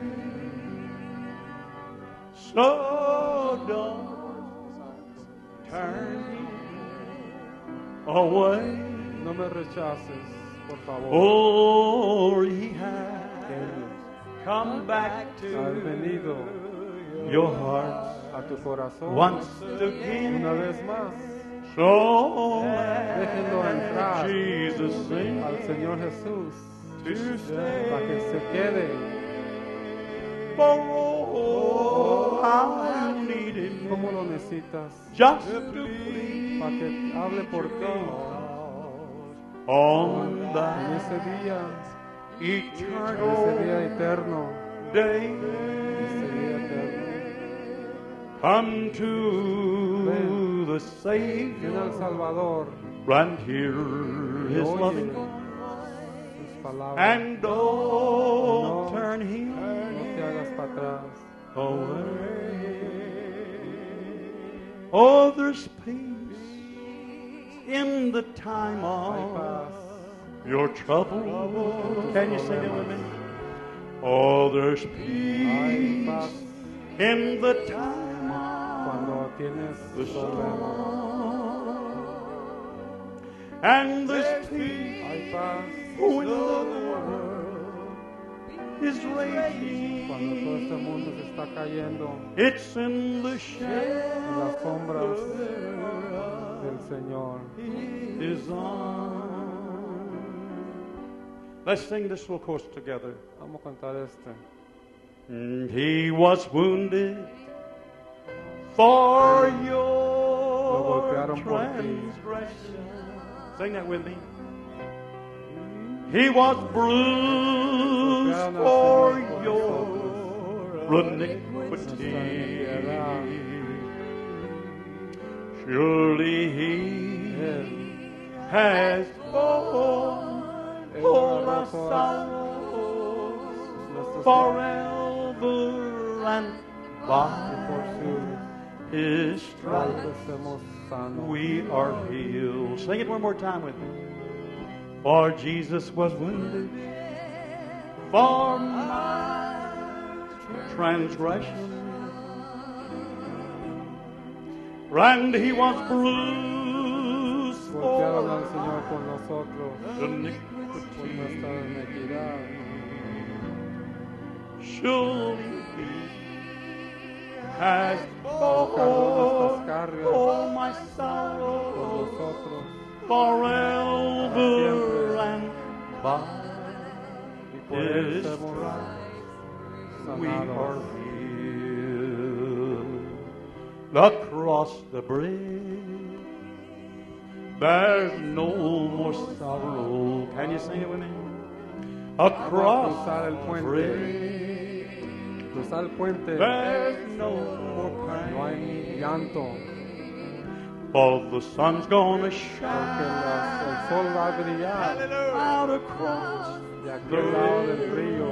So don't turn Him away. No me rechaces, por favor. Oh, He has come back Has to venido your heart a tu corazón once una again. vez más. So Déjenlo entrar Jesus sing al Señor Jesús to stay. para que se quede. For oh, how I need Him. ¿Cómo lo necesitas? Just to please Para que hable por ti on en that ese día, en ese día eternal eterno. day. Ese día eterno. Come to the Ven Savior al Salvador and hear y His oye loving voice, sus palabras. and don't No. turn Him No te hagas para atrás. away. Oh, there's peace in the time Hay of paz. your trouble. Can you sing it with me? Oh, there's Hay peace paz in the time cuando tienes the problemas. storm. And there's peace Hay paz when the world is cuando todo raging. este mundo se está cayendo It's in the en shadow las sombras del Señor. is on. Let's sing this little chorus together. Vamos a cantar este. Mm, He was wounded for your golpearon por ti. transgression. Sing that with me. He was bruised Golpearon al for Señor por your nosotros. iniquity. Nuestra Surely He Él has borne Él all agarró our todas sorrows nuestras forever and y by por su His stripes stripes somos sanos. we are healed. Sing it one more time with me. For Jesus was wounded for my transgression, and he was bruised Golpearon al for Señor por nosotros, por iniquity. nuestra iniquidad. Surely he has Cargó nuestras cargas borne all my por sorrows nosotros, forever, and by y por él his somos stripes we are sanados. healed. Across the bridge, there's no more sorrow. Can you sing it with me? Across Cruzar el the puente. bridge, Cruzar el puente, there's no more no hay pain. llanto, For the sun's gonna porque shine las- el sol va a brillar out across de the aquel lado del río.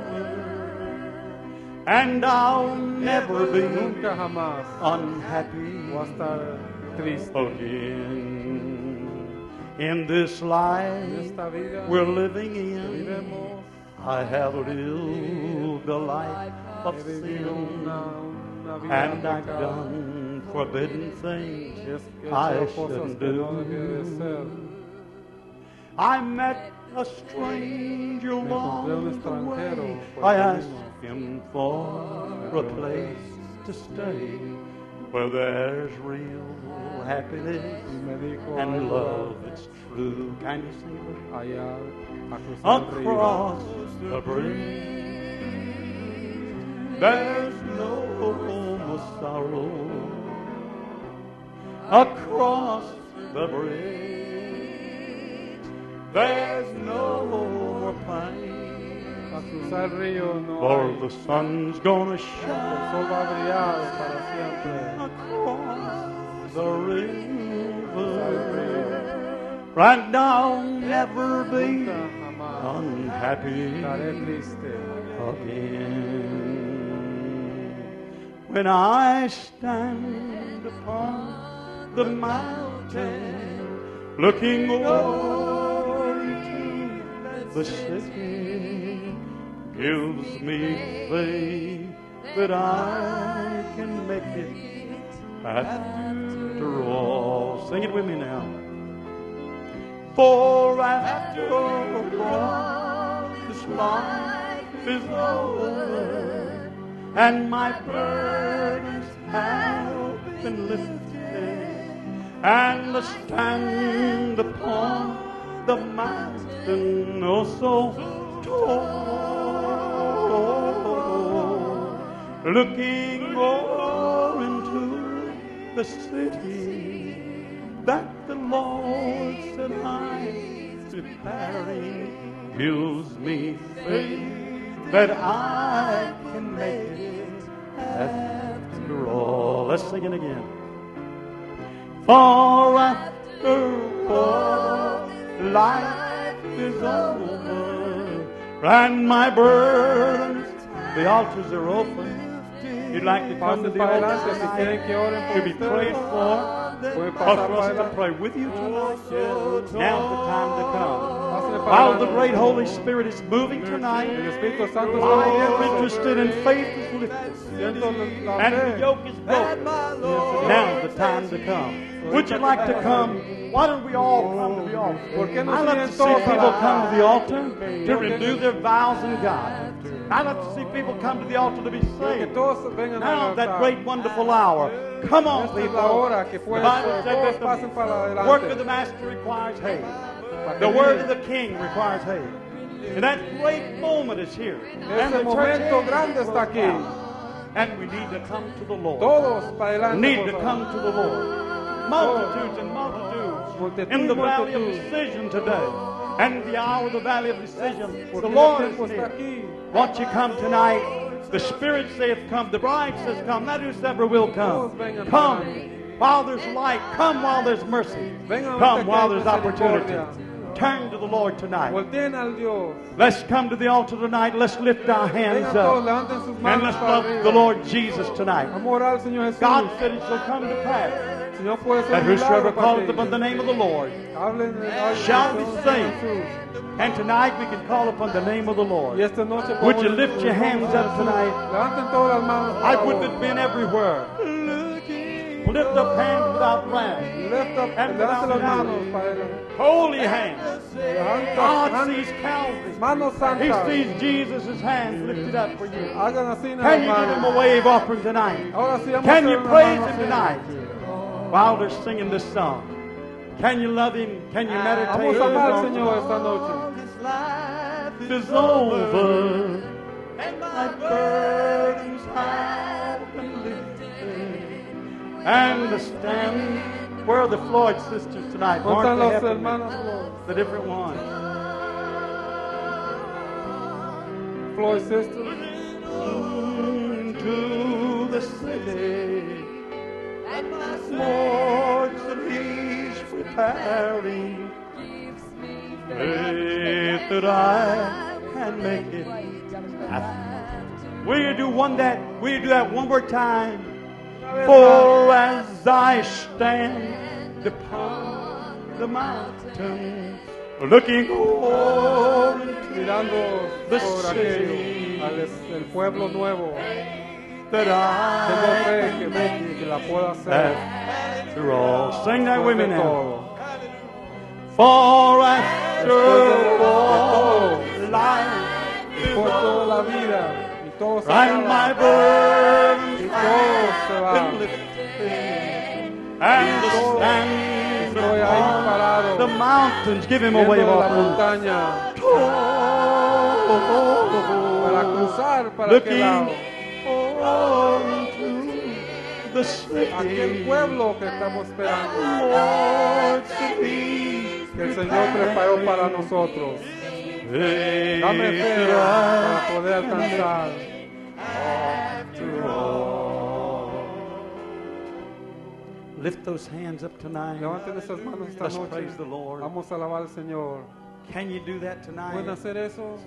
and I'll never be Nunca jamás unhappy voy a estar triste. again. In this En life esta vida we're living que in, vivimos, I have lived a life of he vivido sin, una, una vida and de I've pecado. done forbidden Y things es que he I hecho cosas shouldn't que no debía de do. ser. I met a stranger Me encontré un along the extranjero way. por I el asked camino. him for a place to stay where there's real happiness Y me dijo and "Hay love that's true. Can you sing it? allá a cruzar el río. Across the bridge, there's no more sorrow. Across the bridge, there's no more pain. A cruzar el río no For hay. the sun's gonna El shine sol va a brillar para siempre. across the Cruzar el river, río. and I'll never be Nunca jamás unhappy estaré triste. again. When I stand upon the mountain, looking over into the city, gives me faith that I can make it after all. Sing it with me now. For after all, this life is over, and my burdens have been lifted, and I stand upon the mountain oh so tall, looking over into the city that the Lord said I'm preparing, gives me faith that I can make it after all. Let's sing it again. For after all, life is over, and my burdens, the altars are open. You'd like to come to Pasen the para altar adelante si quieren que oren to por be prayed ustedes. for, Pueden or pasar for para us to adelante. pray with you tonight. Now's the time to come. Pásenle para While the adelante. great Holy Spirit is moving El tonight, Espíritu Santo I está am moviéndose. interested in faith is lifted, Siento la and the fe. yoke is broken. Now's the time to come. Would you like to come? Why don't we all come to the altar? ¿Por qué no I love siguen to see todos a people la- come to the altar to renew their vows in God. I love to see people come to the altar to be Que saved. todos vengan Now, al that altar. great, wonderful hour. Come on, Esta es people. la hora que The pueden, Bible said todos that pasen para the adelante. work of the Master requires haste. Para The que word miren. of the King requires haste. And that great moment is here. And the Ese church momento age grande is está aquí. And we need to come to the Lord. Todos para adelante. need por to favor. come to the Lord. Multitudes and multitudes Multitud, in the valley of multitud. decision today. And the hour of the valley of decision. Porque The el Lord is tiempo está here. aquí. Won't you come tonight? The Spirit saith come. The bride says come. That whosoever will come. Todos vengan Come para while there's light. Come while there's mercy. Vengan Come ahorita while que hay there's opportunity. misericordia. Turn to the Lord tonight. Volteen al Dios. Let's come to the altar tonight. Let's lift our hands Vengan todos, up. levanten sus And manos let's para love arriba. the Lord Jesus tonight. Vamos a orar al Señor Jesús. God said it shall come to pass Señor puede ser that un whosoever milagro para calleth ti. upon the name of the Lord Hablen en el shall be Señor saved. Jesús. And tonight we can call upon the name of the Lord. Y esta noche Would podemos you lift your hands up tonight? Levanten todas las manos. por I favor. would have been everywhere. Lift up hands without wrath. Lift up, And levanten las without manos para el Holy hands. levanta- God man- sees Calvary. manos He santas. sees Jesus' hands lifted up for you. Hagan así en Can las you give him a manos. wave offering tonight? Ahora sí vamos a Can hacer you una praise mano him así. tonight while they're singing this song? Can you love him? Can you meditate Vamos a on amar al him? Señor esta noche. Is over and my burdens have been lifted. And the stand where are the Floyd sisters tonight? ¿Dónde están Martha los Heffernan, hermanos Floyd? the different ones. Floyd sisters? Into the city, and my Lord said He's preparing. Faith that I can make it. Will you do one that? Will you do that one more time? For as I stand upon the mountain, looking over into Mirando the por city, aquello, al es- el pueblo nuevo. that Tengo I fe que, que, que la puedo hacer. after all. Sing that with me Después de now. todo. For after Después de all, todo. life is Por toda over. la vida. Y todo se And my acaba. burdens Y todo se have va. been lifted. And the todo. stands Estoy ahí upon parado. the mountains. Give him a Viendo wave la offering. montaña. Oh, Para cruzar para aquel lado. looking into the city. Aquel pueblo que estamos esperando. Lord, to be Que el Señor preparó para nosotros. Dame fe para poder alcanzar. Lift those hands up tonight. Levanten esas manos esta Let's noche. praise the Lord. Vamos a alabar al Señor. Can you do that ¿Pueden tonight? hacer eso?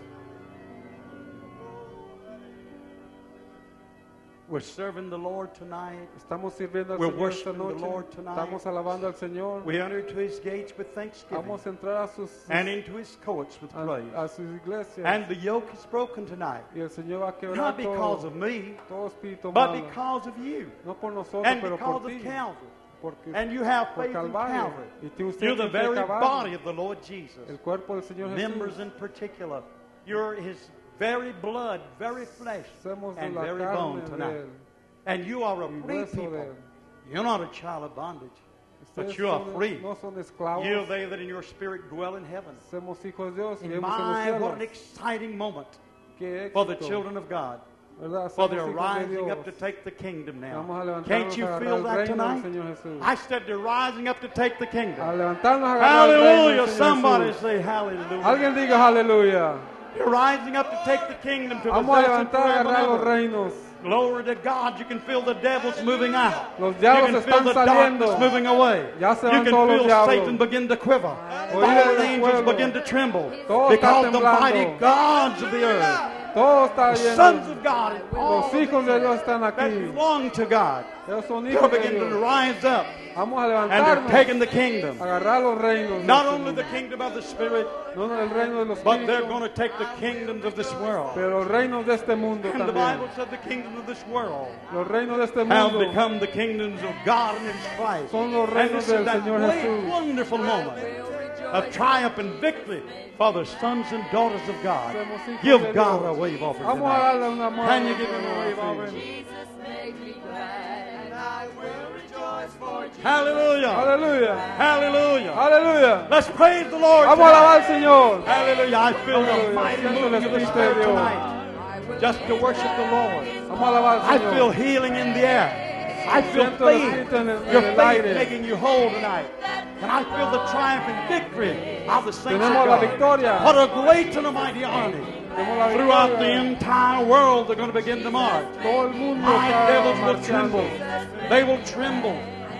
We're serving the Lord tonight. Estamos sirviendo al We're Señor esta worshiping the noche. Lord tonight. Estamos alabando al Señor. We enter to His gates with thanksgiving Vamos a entrar a sus, and into His courts with a, praise. a sus iglesias. And the yoke is broken tonight, Y el Señor va a quebrar not because todo, of me, todo espíritu but malo. because of you, No por nosotros, and pero because por of ti. Calvary. Porque And you have por faith in Calvario. Calvary. Y tú usted You're the tiene fe very Calvario. body of the Lord Jesus. El cuerpo del Señor Members Jesús. in particular. You're His very blood, very flesh, Somos de and la very bone carne de tonight. Él. And you are a Y free hueso de people. Él. You're not a child of bondage, but Ustedes you are son- free. no son esclavos. You're they that in your spirit dwell in heaven. Somos hijos de Dios y And vivimos en my, los what an cielos. exciting moment Qué for the éxito, children of God. ¿verdad? For Somos they're hijos de rising up Dios. to take the kingdom now. Vamos a levantarnos Can't you a agarrar feel el that reino del tonight? Señor Jesús. I said they're rising up to take the A kingdom. levantarnos a agarrar el reino Hallelujah. del Señor Somebody Jesús. say hallelujah. Alguien diga aleluya. You're rising up to take the kingdom to Vamos a possess it levantar a forever agarrar and los ever. reinos. Glory to God. You can feel the devils moving out. Los You diablos can feel están the saliendo. darkness moving away. Ya se You van can todos los feel diablos. Satan begin to quiver. Oír All el the angels pueblo. begin to tremble. Todo está Because the temblando. mighty gods of the earth, Todo está the sons lleno. of God, and all Los hijos de Dios están that aquí. belong to God, Ellos son they're hijos de beginning to Dios. rise up. Vamos a And they're levantarnos. taking the kingdom. Agarrar los reinos. Not del only the Señor. kingdom of the Spirit, No no, el reino de los but they're espíritus, going to take the kingdoms of this world. pero los reinos de este mundo And the también. Bible said the kingdom of this world Los reinos de este have mundo become the kingdoms of God and His Christ. son los And reinos this del is that Señor great, Jesús. wonderful moment of triumph and victory for the sons and daughters of God. Somos hijos Give de God Dios. a wave offering Vamos a tonight. darle una mano. Can you give Him a wave Sí. offering? Jesus made me glad, and I will rejoice for Jesus. Hallelujah. Aleluya. Hallelujah. Aleluya. Let's praise the Lord Vamos a alabar tonight. al Señor. Hallelujah. I feel the Hallelujah. mighty Siento el moving of the Espíritu de Spirit Dios. tonight just to worship the Lord. Vamos a alabar I al feel Señor. healing in the air. I feel Siento el faith. Espíritu en el- en Your el faith aire. making you whole tonight. And I feel the triumph and victory of the saints of Tenemos la God. victoria. What a great and a mighty army. Tenemos la Throughout the victoria. entire world, they're going to begin to march. Todo el mundo My está devils will marchando. tremble. They will tremble.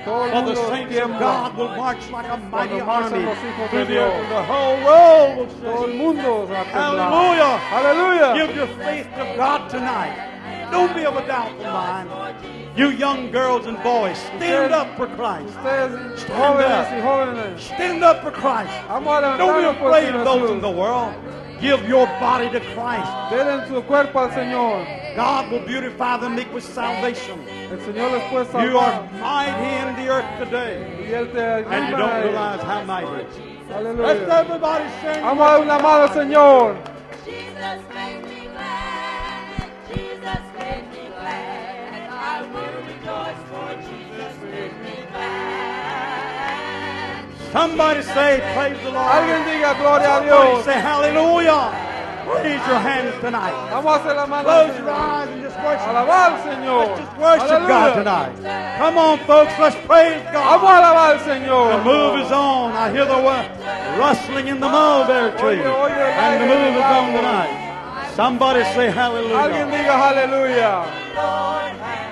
Todo el For the mundo saints of tiembla. God will march like a mighty Cuando marchan army los hijos de through the Dios. earth, and the whole world will Todo el shake. mundo va a temblar. Hallelujah. Aleluya. Give your faith to God tonight. Don't be of a doubtful mind. You young girls and boys, stand up for Christ. Ustedes Stand jóvenes up. y jóvenes, Stand up for Christ. vamos a Don't be levantarnos por afraid of those in Jesús. the world. Give your body to Christ. Den su cuerpo al Señor. God will beautify the meek with salvation. El Señor les puede You are salvar. mighty in the earth today, Y Él te and you ayuda. don't realize how mighty. Let's Aleluya. everybody sing. Vamos a dar una mano al Señor. Jesus made me glad. Jesus made me glad. I will rejoice, for Jesus made me glad. Somebody say, praise the Lord. Alguien diga gloria a Somebody Dios. say hallelujah. Raise your hands tonight. Vamos a hacer la mano al Close your Señor. eyes and just worship. Alabar al Señor. Let's just worship Aleluya. God tonight. Come on, folks. Let's praise Vamos God. a alabar al Señor. The move is on. I hear the wa- rustling in the mulberry tree. Oye, oye, el And the aire move is del on árbol. tonight. Somebody say Alguien hallelujah. diga aleluya. Lord, have